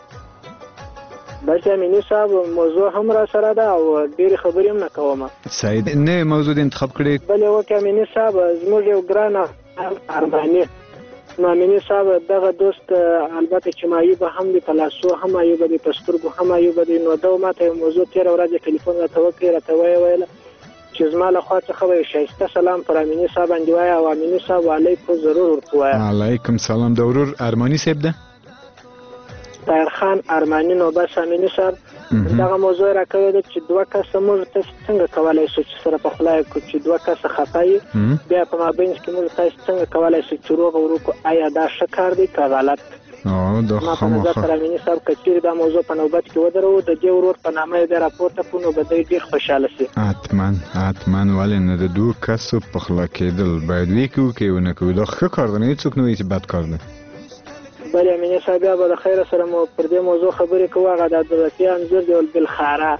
بس امیني صاحب موضوع هم را سره ده او ډېرې خبرې هم نه کوم. صحیح ده. نوې موضوع دې انتخاب کړې؟ بلې وکړې امیني صاحب زموږ یو ګران ارماني. نو امیني صاحب دغه دوست البته چې معیوبه هم دی په لاسو هم معیوبه دی په سترګو هم معیوبه دی. نو ده ما ته یو موضوع تېره ورځ ټلیفون راته وکړې راته ویې ویله چې زما له خوا څخه به یې ښایسته سلام پر امیني صاحب باندې وایه او امیني صاحب علیکم ضرور ورته وایه. علیکم سلام. د ورور ارماني صاحب ده؟ طاهر خان ارماني. نو بس امیني صاحب دغه موضوع راکوې ده چې دوه کسه موږ تاسې څنګه کولی شو چې سره پخلا کړو چې دوه کسه خفه یي بیا په مابینځ کې موږ تاسې څنګه کولی شو چې روغه وروکو آیا دا ښه کار دی که غلط؟ ما په نظر سره امیني صاحب که چیرې دا موضوع په نوبت کې ودرو د دې ورور په نامه یې بیا راپورته کړو نو به دی ډېر خوشحاله شي. حتما حتما. ولې نه د دوه کسو پخلا کېدل باید وکړو که ونه کړو. دا ښه کار ده نه هېڅوک نه وایي چې بد کار دی. بلې امیني صاحب بیا به د خیره سره مو پر دې موضوع خبرې کوو. هغه د عبدالوکي انځور دی بالخاره.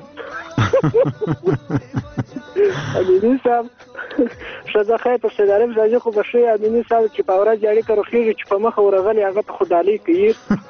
امیني صاحب ښځه خیر په سیدارم راځي خو به ښه امیني صاحب چې په ورځ اړیکه روښېږي چې په مخه ورغلي هغه ته خو ډالۍ کوي.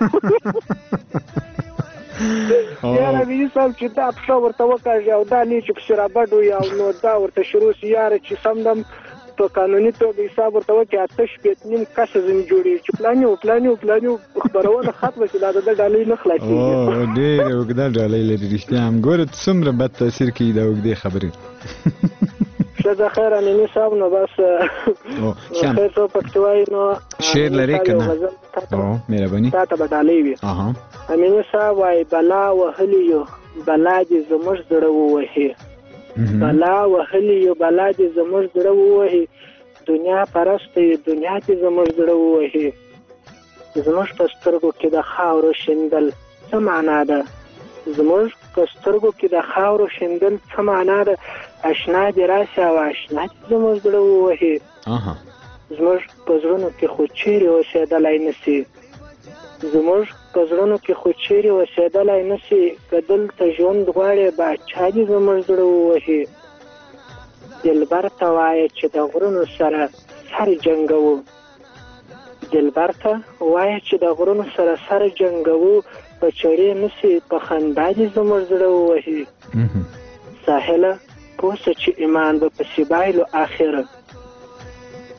یاره امیني صاحب چې دا پښه ورته وکاږي او دا نه چې پسې رابډ وي او نو دا ورته شروع شي یاره چې سم دم په قانوني توګه حساب ورته وکړي اته شپېته نیم کسه ځینې جوړېږي چې پلاني و پلاني و پلاني و خپرونه ختمه شي لا د ده ډالۍ نه خلاصېږي. ډېرې اوږده ډالۍ لري رښتیا هم. ګوره څومره بد تاثیر کوي دا اوږدې خبرې. ښځه خیر امیني صاحب نو بس خیر څه پکې وایي نو شعر لرې که نه؟ مهرباني تا ته به ډالۍ وي. امیني صاحب وایي بلا وهلي یو بلا دې زموږ زړه ووهي بلا وهلي یو بلا دې زموږ زړه ووهي دنیا پرسته یې دنیا دې زموږ زړه ووهي زموږ په سترګو کې د خاورو شیندل څه معنا ده زموږ په سترګو کې د خاورو شیندل څه معنا ده اشنا دې راشي او اشنا دې زموږ زړه ووهي زموږ په زړونو کې خو چیرې اوسېدلی نه سي زموږ په زړونو کې خو چیرې اوسېدلی نه سي که دلته ژوند غواړې باچا دې زموږ زړه ووهي دلبر ته وایه چې د غرونو سره سر جنګوو دلبر ته وایه چې د غرونو سره سر جنګوو په چړې نه سي په خندا دې زموږ زړه ووهي ساحله پوه سه چې ایمان به پسې بایلو آخره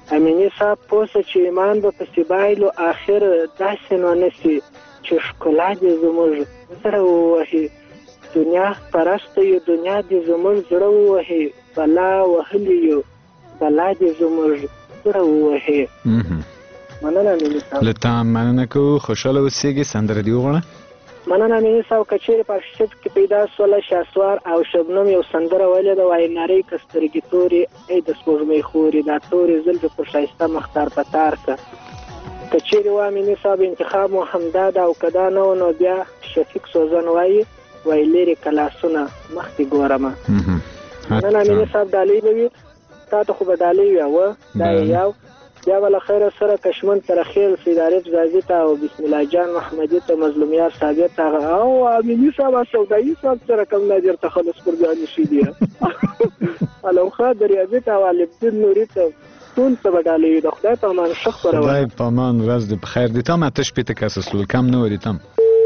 امیني صاحب پوسه چې ایمان به پسې بایلو آخر داسې نو نسی چې ښکلا دې زموږ زړه ووهي دنیا پرسته یو دنیا دې زموږ زړه ووهي بلا وهلي یو بلا دې زموږ زړه ووهي. مننه امیني صاحب. له تا مننه کوو، خوشحاله اوسېږئ. سندره دې وغواړه. مننه امیني صاحب. که چیرې په شپ کې پیدا سوله شهسوار او شبنم یو سندره ویلې ده وایي نارې که سترګې تورې ای د سپوږمۍ خورې دا تورې زلفې په ښایسته مختار په تار که. که چیرې و امیني صاحب انتخاب مو همدا ده او که دا نه و نو بیا شفیق سوزن وایي وایي لرې کلاسونه مخکې ګورمه. مننه امیني صاحب. ډالۍ به وي تا ته خو به ډالۍ ویاوه دا یې یو بیا به له خیره سره کشمن ترخیل سید عارف زازي ته او بسم الله جان محمدي ته مظلومیار ثابت ته او امیني صاحب سودایي صاحب سره کم نظر ته خلص پر ځان شي دي الو خا دریازي ته والدین نوري ته ټول څه بدالې د خدای په امان شخ پر خدای په امان ورځ دې په خیر دي. تم آتش پیته کسسول کم نه ودی تم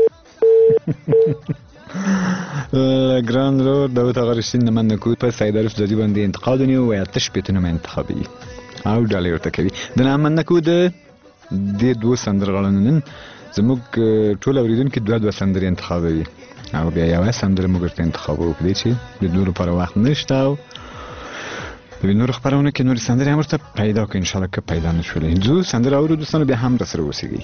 ګران رو داوود آقا رشتین من نکود په سید عارف زازي باندې انتقاد نیو و آتش پیته نوم انتخابي او ډالۍ ورته کوي. د نامن نکود د دوه سندرغاړو نن زموږ ټول اوریدونکو دوه دوه سندرې انتخابوي او بیا یو سندره موږ ته انتخابو کړی چې د نور پر وخت نشته او د نور خبرونه کې نور سندرې هم ورته پیدا کړو ان شاء الله که پیدا نشولې زو سندره اورو دوستانو بیا هم سره اوسېږي.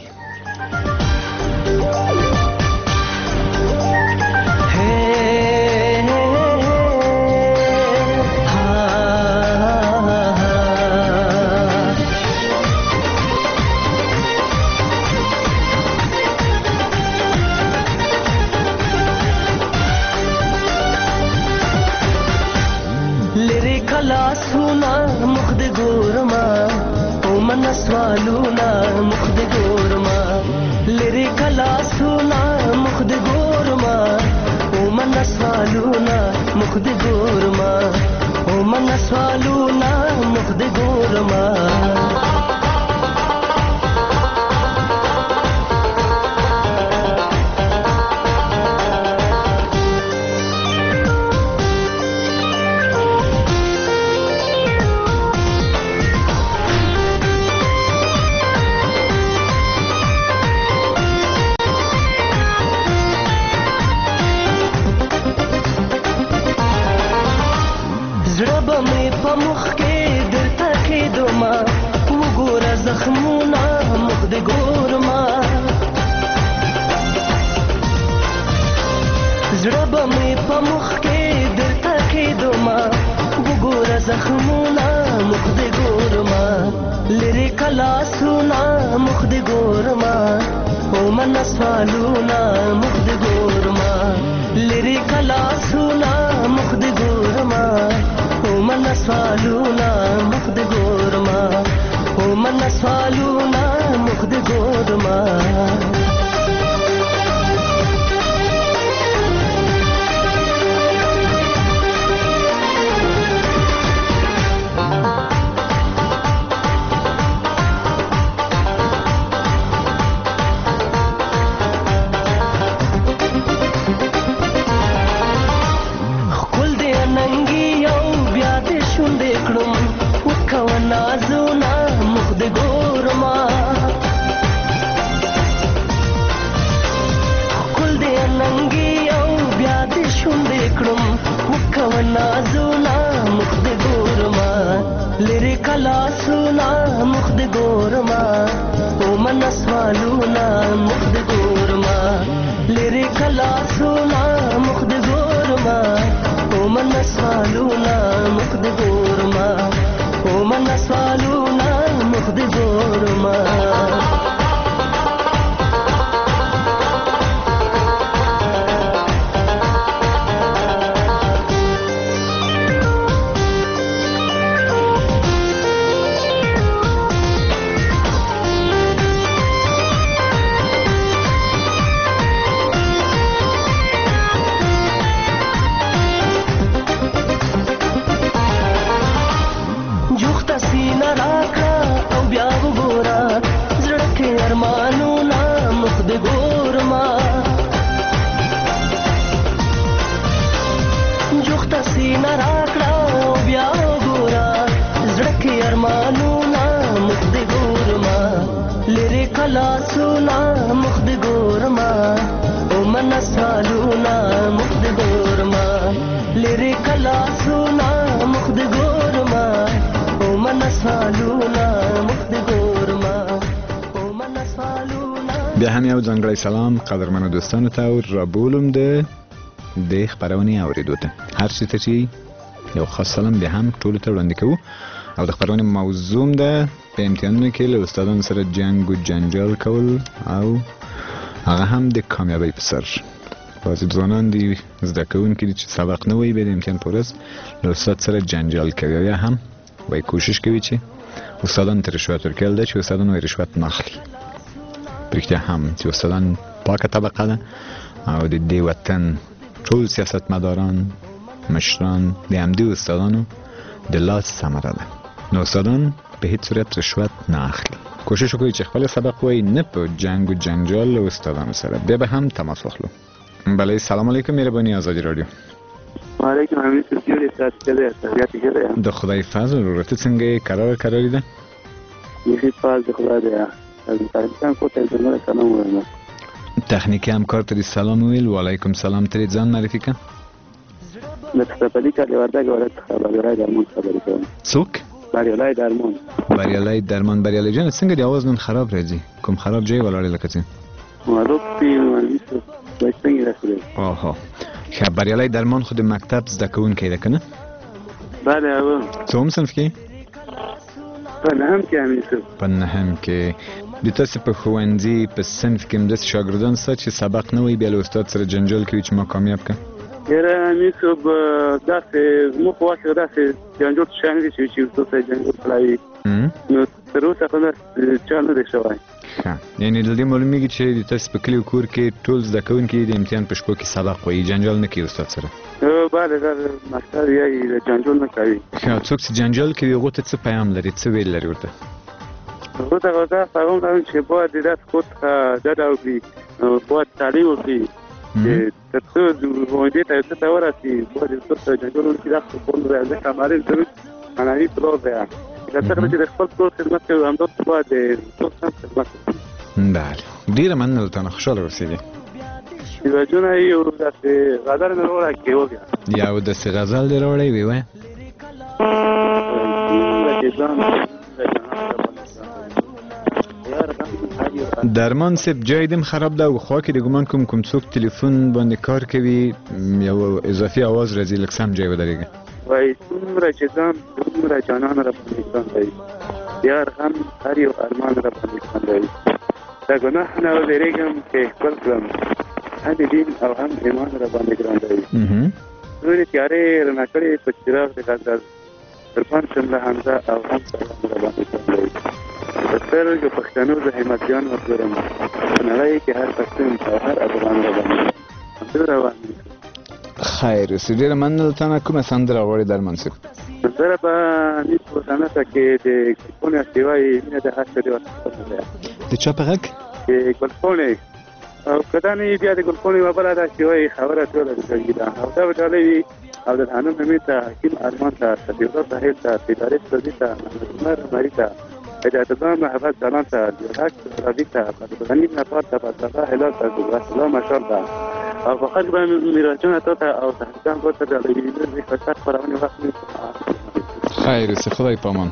سوالونا مخد ګورما لری کلا سونا مخد ګورما او من سوالونا مخد ګورما او من سوالونا مخد ګورما زخمونا مخد ګورما زړه به مې په مخ کې درته کېدما وګوره زخمونا مخد ګورما لرې کلاسونا مخد ګورما او من سوالونا مخد ګورما لرې کلاسونا مخد ګورما او من سوالونا مخد ګورما او من سوالونا مخد ګورما خپل دې ننګي او بیا دې شونډې کړم وکاو نازونا مخد ګورما خپل دې ننګي او بیا دې شونډې کړم وکاو نازونا مخد ګورما لری کلا سونا مخد ګورما او من سوالونا مخد ګورما لری کلا سونا مخد ګورما او من سوالونا مخد ګورما او من سوالونا مخد ګورما کلا سونا مخد ګورما او من سالونا مخد ګورما لری کلا سونا مخد ګورما او من سالونا مخد ګورما او من سالونا. بیا هم یو ځانګړی سلام قدرمنو دوستانو ته او رابولم د د خبرونې اوریدو ته هر څه ته چې یو خاص سلام بیا هم ټولو ته وړاندې کوو او د خبرونې موضوع ده په امتحانونو کې له استادانو سره جنگ او جنجال کول او هغه هم د کامیابی په سر. بعضې ځوانان دي زده کوونکي دي چې سبق نه وایي بیا د امتحان په ورځ له استاد سره جنجال کوي او یا هم وایي کوشش کوي چې استادانو ته رشوت ورکول ده چې استادان وایي رشوت نه اخلي. په رښتیا هم چې استادان پاکه طبقه ده او د دې وطن ټول سیاستمداران مشران د همدې استادانو د لاس ثمره ده. نو استادان په هیڅ صورت رشوت نه اخلي. کوشش وکړئ چې خپل سبق وایي نه په جنگ او جنجال له استادانو سره. بیا به هم تماس واخلو. بله سلام علیکم مهرباني آزادی رادیو. وعلیکم السلام سیدی استاد طبیعت ښه د خدای فضل ورته څنګه قرار قراری ده؟ یخي فاز د خدای ده. از پاکستان کوټه زموږ سلام وایم. تخنیکی همکار ته سلام ویل. وعلیکم سلام ته ځان معرفي کړه. د خپلې کار وردګ ولایت خبرای درمون خبرې کوم. څوک؟ بریالای درمون. بریالای درمون. بریالای جان څنګه دی आवाज نن خراب راځي؟ کوم خراب ځای ولاړ لکه څه؟ معروف دی ولې څنګه راځي؟ اوه خو بریالای درمون خو د مکتب زده کوونکی ده کنه؟ بله او څوم صنف کې؟ په نهم کې همیشه. په نهم کې د تاسو په ښوونځي په صنف کې هم د شاګردان سره چې سبق نه وي بیا له استاد سره جنجال کوي چې ما کامیاب کړم. یاره همیشه به داسې زموږ په وخت کې داسې جنجال شامل دي چې استاد سره جنجال کوي. نو تر اوسه خو چا نه دی شوی. ښه یعنې د دې معلومیږي چې د تاسو په کلي او کور کې ټول زده کوونکي د امتحان په شپو کې سبق وایي جنجال نه کوي استاد سره. بله دا ماستر یې جنجال نه کوي. ښه څوک چې جنجال کوي هغو ته څه پیام لري څه ویل لري ورته؟ هغو ته دا پیغام لرم چې باید د داسې کور څخه ډډه وکړي باید تعلیم وکړي چې تر څو ښوونځي ته یو څه ته ورسي باید د استاد سره جنجال ونه کړي. دا خپل دی ځکه معلم ضرور معنوي پلار دی که څه کله چې د خپل کور خدمت کوي همداسې باید د استاد هم خدمت وکړي. بله ډېره مننه له تا نه خوشحاله اوسېږې. سراجونه یو داسې غزل مې راوړی کې وبیا یو داسې غزل دې راوړی وی وایه درمان صاحب جای دم خراب ده و خوا کې د ګمان کوم کوم څوک تلیفون باندې کار کوي یو اضافي आवाज راځي لږ سم ځای ودرېږه. وایي څومره چې ځان دومره جانان را باندې ګران دی یار هم هر یو ارمان را باندې ګران دی. د ګناه نه وېرېږم چې خپل کړم هم دین او هم ایمان را باندې ګران دی. نورې تیارې رڼا کړې په چراغ د غزل قربان شم له حمزه او هم سلام را باندې ګران دی. په سترګو پښتنو د همتیان وګورم په نړۍ کې هر پښتون او هر افغان را باندې همدو روان دي. خیر اوسې ډېره مننه له تا نه کومه سندره غواړې درمان صاحب؟ سندره به نیت روزانه کې د ګلپونې استوایي مینه د هر سړي ورته ده. د چا په غږ؟ د ګلپونې او که دا نه وي بیا د ګلپونې یوه بله ده چې وایي خبره ټوله د سړي ده او دا به ډالۍ وي او د حنون نمې ته حکیم ارمان ته صدیقالله صاحب ته فدارس رضي ته محمد عمر عمري ته هدایت الله محمد سلام ته عبدالحق رضي ته غني نفار ته فضله هلال ته ګلسلام مشال ته او فقط به میراجونه تا ته او تحقیقان با ته ډالۍ وي د خطر خپرونې وخت خیر اوسې خدای په امان.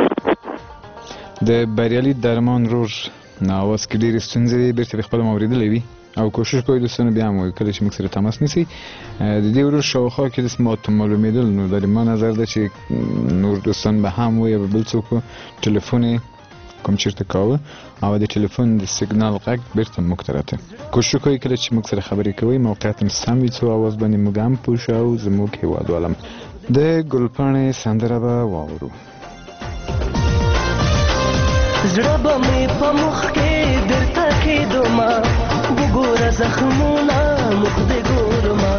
د بریالي درمان رور نه اواز کې ډېرې ستونزې دي بېرته به خپله م اورېدلی وي او کوشش کوئ دوستانو بیا هم وایي کله چې موږ سره تماس نیسئ د دې ورور شاوخوا کې داسې ماته معلومېدل نو د ما نظر ده چې نور دوستان به هم وایي به بل څوک ټلیفون یې کوم چېرته کاوه او د ټلیفون د سیګنال غږ بېرته موږ ته راته. کوشش کوئ کله چې موږ سره خبرې کوئ موقعیت هم سم وي څو اواز باندې موږ هم پوه شو او زموږ هېوادوالم. د ګلپاڼې سندره به واورو. زړه به مې په مخ کې درته کېدما وګوره زخمونه مخ دې ګورما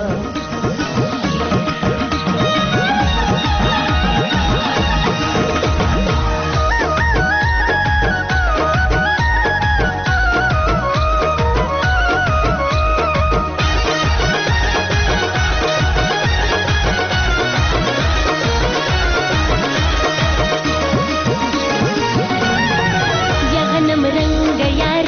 या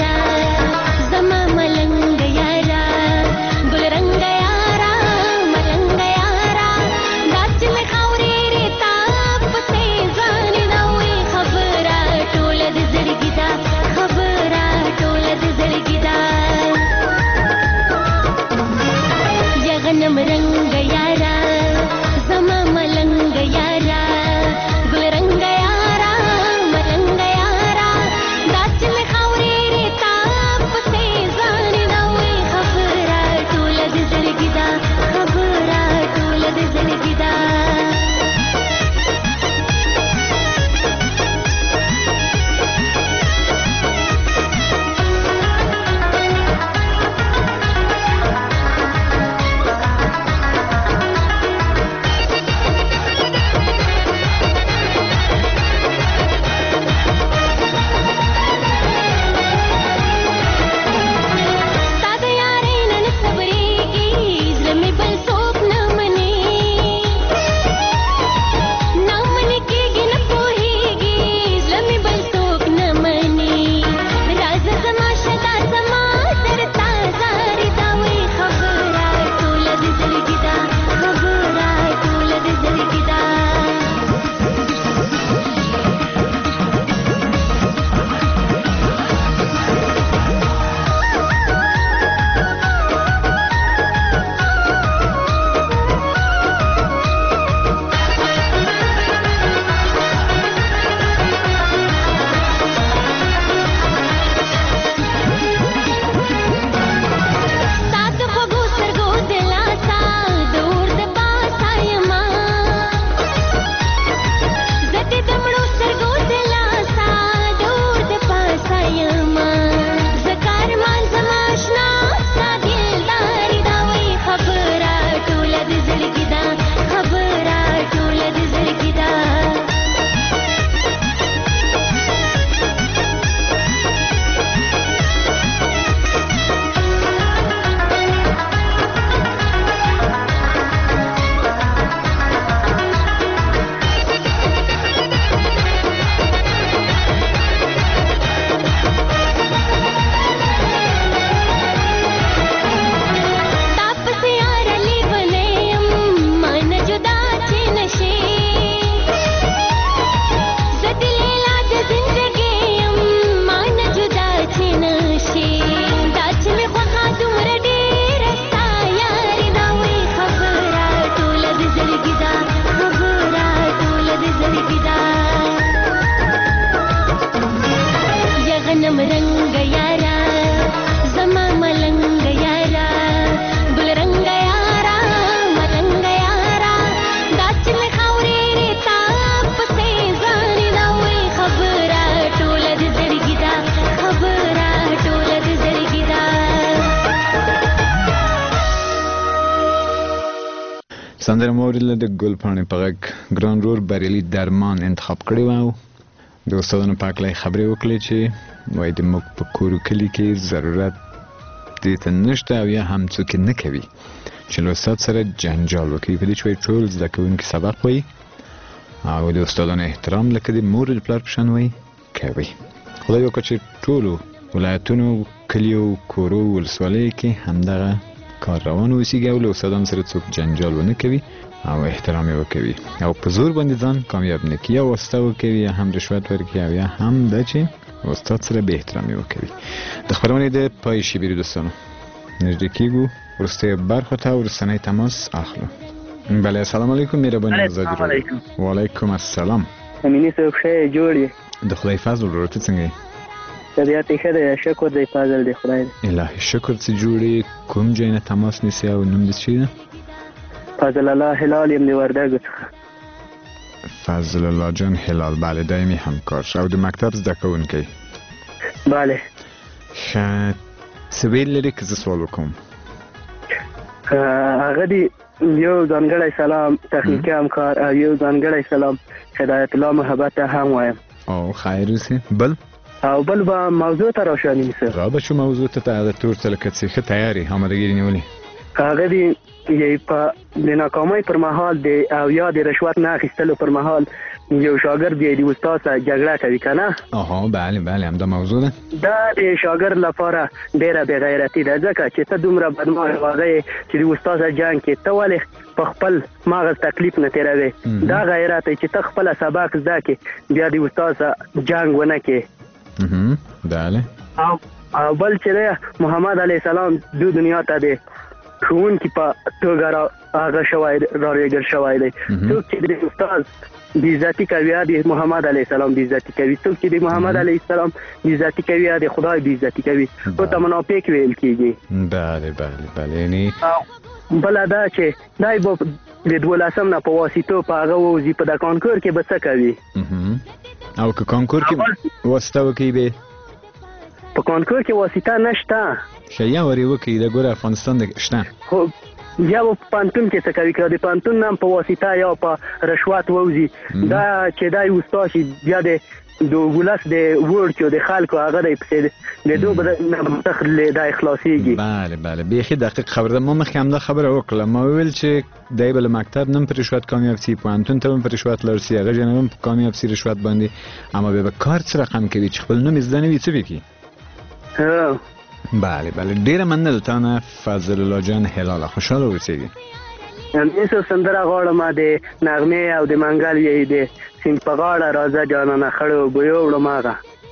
سندره مو اوریدله د ګل پاڼې په غږ ګران رور بریالي درمان انتخاب کړی و او د استادانو په هکله یې خبرې وکړې چې وایي د موږ په کور و کلي کې ضرورت دې ته نشته او یا هم څوک یې نه کوي چې له استاد سره جنجال وکړي په دې چې وایي ټول زده کوونکي سبق وایي او د استادانو احترام لکه د مور د پلار په شان وایي کوي. خدای وکړه چې ټولو ولایتونو کلیو کورو ولسوالیو کې همدغه کار روان اوسیږي او له استادانو سره څوک جنجال ونه کوي او احترام یې وکوي او په زور باندې ځان کامیاب نه کړي یا واسطه وکوي یا هم رشوت ورکړي او یا هم دا چې استاد سره بې احترامي وکوي. د خپرونې د پای شیبې دوستانو نږدې کېږو وروستۍ برخه ته وروستنی تماس اخلو. بله السلام علیکم مهرباني ازادي راډیو. وعلیکم السلام. امینی صاحب ښه یې جوړ یې؟ د خدای فضل ورور ته څنګه یې؟ طبیعت یې ښه دی شکر دی فضل دی خدای دی. الهي شکر چې جوړ یې. کوم ځای نه تماس نیسې او نوم دې څه ده؟ فضل الله هلال یم د وردګو څخه. فضل الله جان هلال بله دایمي همکار او د مکتب زده کوونکی. بله ښه څه ویل لري که زه سوال وکړم؟ هغه دی یو ځانګړی سلام تخنیکي همکار او یو ځانګړی سلام هدایت الله محبت ته هم وایم. او خیر اوسې. بل او بل به موضوع ته روښاني نیسه. را به شو موضوع ته هغه طور ته لکه څه ښه تیارې آمادګي نیولې. هغه دی یې په د ناکامۍ پر مهال د او یا د رشوت نه اخیستلو پر مهال یو شاګرد یې د استاد سره جګړه کوي که نه؟ آها بله بله همدا موضوع ده. دا د شاګرد لپاره ډېره بې غیرتي ده ځکه چې ته دومره بدماغه یې چې د استاد سره جنګ کې ته ولې په خپل مغز تکلیف نه تېروې. دا غیرت دی چې ته خپله سبق زده کړې بیا د استاد سره جنګ ونه کړې. بله او او بل چې دی محمد علیه السلام دو دنیا ته دی ښوونکي په توګه را هغه شوی راریږل شوی دی. څوک چې د استاد بېعزتي کوي یا د محمد علیه السلام بېعزتي کوي. څوک چې د محمد علیه السلام بېعزتي کوي یا د خدای بېعزتي کوي او ته منافق ویل کېږي. بله بله بله یعنې بله دا چې دی به د دولسم نه په واسطو په هغه ووځي په د کانکور کې به څه کوي؟ او که کانکور کې واسطه وکړي به په کانکور کې واسطه نشته. ښه یا ورې وکړي د ګوره افغانستان شته خو یا به په پوهنتون کې څه کوي که د پوهنتون نه هم په واسطه یا په رشوت ووځي دا چې دی استاد شي بیا د د ولس د وړکیو د خلکو هغه دی پسې د دو به نه دا خلاصېږي. بله بله بیخي دقیق خبره ده. ما مخکې همدا خبره وکړه ما وویل چې دی به له مکتب نه په رشوت کامیاب سي پوهنتون ته هم په رشوت لاړ سي هغه جانب هم کامیاب سي رشوت باندې اما بیا به کار څه رقم کوي چې خپل نوم یې زده نه وي څه وکړي. بله بله ډېره مننه له تا نه فضل الله جان هلاله خوشحاله اوسېږي. همدې څه سندره غواړم د نغمې او د منګل یې د سیند په غاړه راځه جانانه خړو اوبه وړم هغه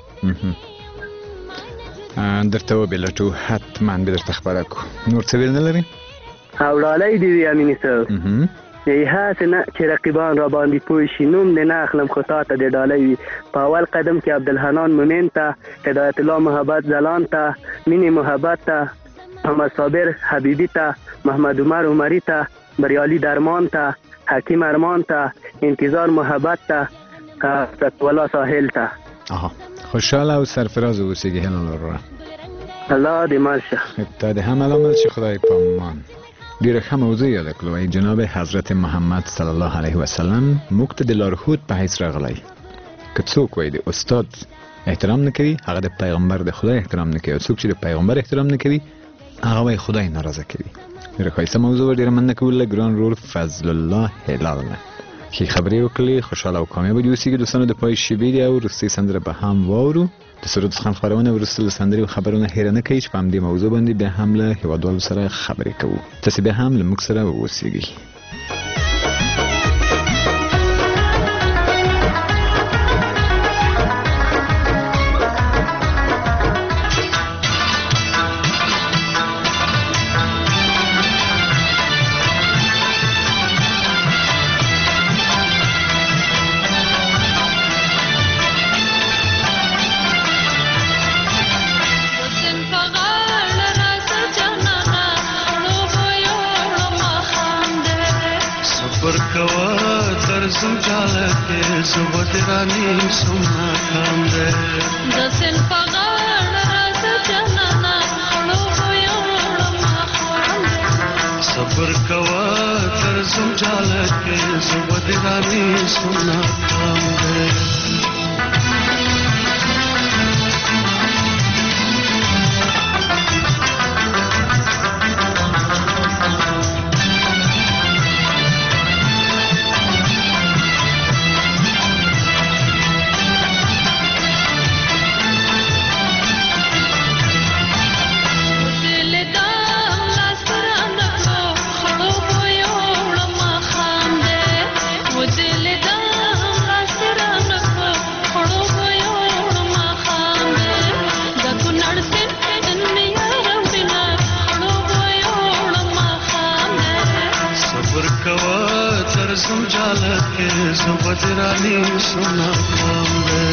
درته وبلټو حتما به درته خبره کړو. نور څه ویل نه لرې؟ او ډالۍ دې وي امیني صاحب یې هسې نه چې رقیبان را باندې پوه شي نوم دې نه اخلم خو تا ته د ډالۍ وي. په اول قدم کې عبدالحنان مومن ته هدایت الله محبت ځلان ته مینې محبت ته محمد صابر حبیبي ته محمد عمر عمري ته بریالي درمان ته حکیم ارمان ته انتظار محبت ته فتوالله ساحل ته. آها خوشحاله او سرفراز اوسېږي هلال وروره. الله دې مل شه. تا دې هم علامل چې خدای په امان. ډېره ښه موضوع یاده کړو وایي جناب حضرت محمد صلی الله علیه وسلم موږ ته د لارښود په حیث راغلی. که څوک وایي د استاد احترام نه کوي هغه د پیغمبر د خدای احترام نه کوي او څوک چې د پیغمبر احترام نه کوي هغه وایي خدای ناراضه کوي. ډېره ښایسته موضوع ډېره مننه کوو له ګران رور فضل الله هلال نه ښې خبرې وکړلې خوشحاله او کامیابه دې اوسېږي. دوستانو د پای شیبې دي او وروستۍ سندره به هم واورو. د سرود خان خپرونه وروسته له سندرې او خبرونه هېره نه کوي چې په همدې موضوع باندې بیا هم له هېوادوالو سره خبرې کوو. تاسې بیا هم له موږ سره واوسېږئ. زبدرانی سمنا کام دے دسن پغاړ راز جنانا خړو یو ما خوان دے صبر کوا تر ترسم جالک کے زبد رانی سننا کام ہے बजरानी सुना काम है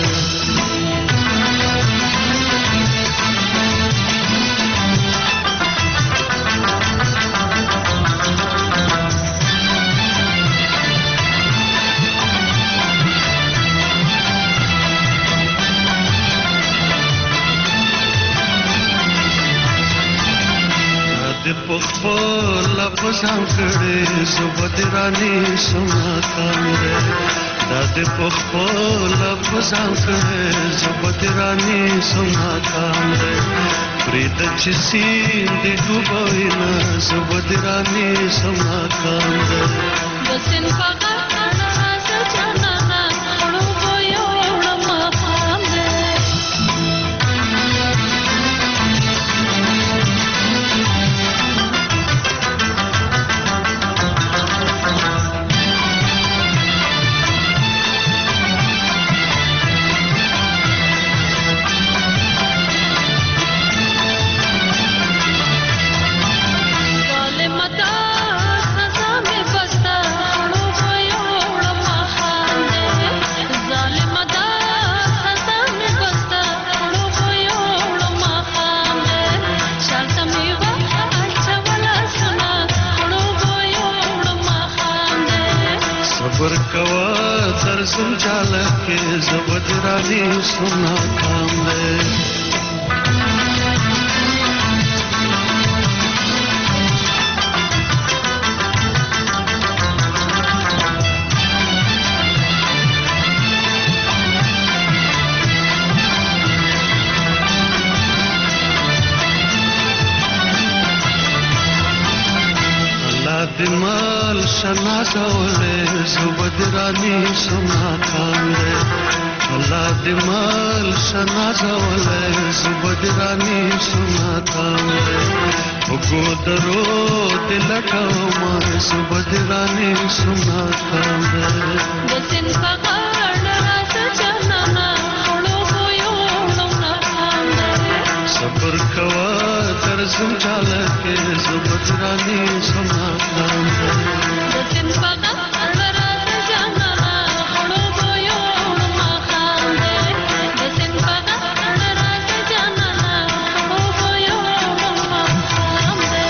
पखो लफ्ज़ां कड़े सुबदरानी सुना काम है दादे पखो लफ्ज़ां कड़े सुबदरानी सुना काम है प्रीत चिसी दे डुबोइना सुबदरानी सुना काम है बसिन पका सजना ना खड़ो बोयो नमा काम है तर्जुम चालक के जबदरानी सुना काम है दिमाल शनाज़ौले जुबदरानी सुना काम है अल्लाह दिमाल शनाज़ौले जुबदरानी सुना काम है गोदरो दिलटाओ मार जुबदरानी सुना काम है बसिन पगाड़ रास जनाना खड़ो होयो ना काम है सब्र कवा तर्जुम चालक के जुबदरानी सुना काम है बसिन पगाड़ रास जनाना खड़ो होयो ना काम है बसिन पगाड़ रास जनाना खड़ो होयो ना काम है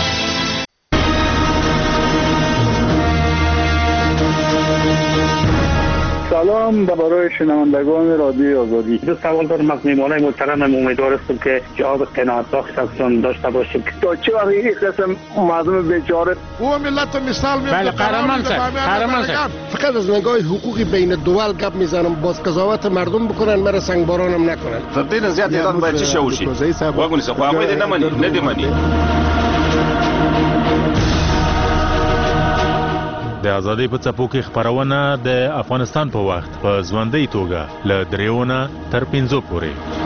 سلام به برای شنوندگان رادیوی آزادی. دو سوال دارم از میهمانای محترمم. امیدوار هستم که جواب قناعت بخش ازتون داشته باشیم. تا چه وقت این قسم مردم بیچاره او ملت مثال میاد. بله قهرمان صاحب، قهرمان صاحب. فقط از نگاه حقوقی بین الدول گپ میزنم، باز قضاوت مردم بکنن، مرا سنگبارانم نکنن. تر دې زیات اعداد باید چی شوشي. واګونی څه خو هغه دې نه مني، نه دې مني. د ازادۍ په څپو کې خپرونه د افغانستان په وخت په ژوندۍ توګه له دریو نه تر پنځو پورې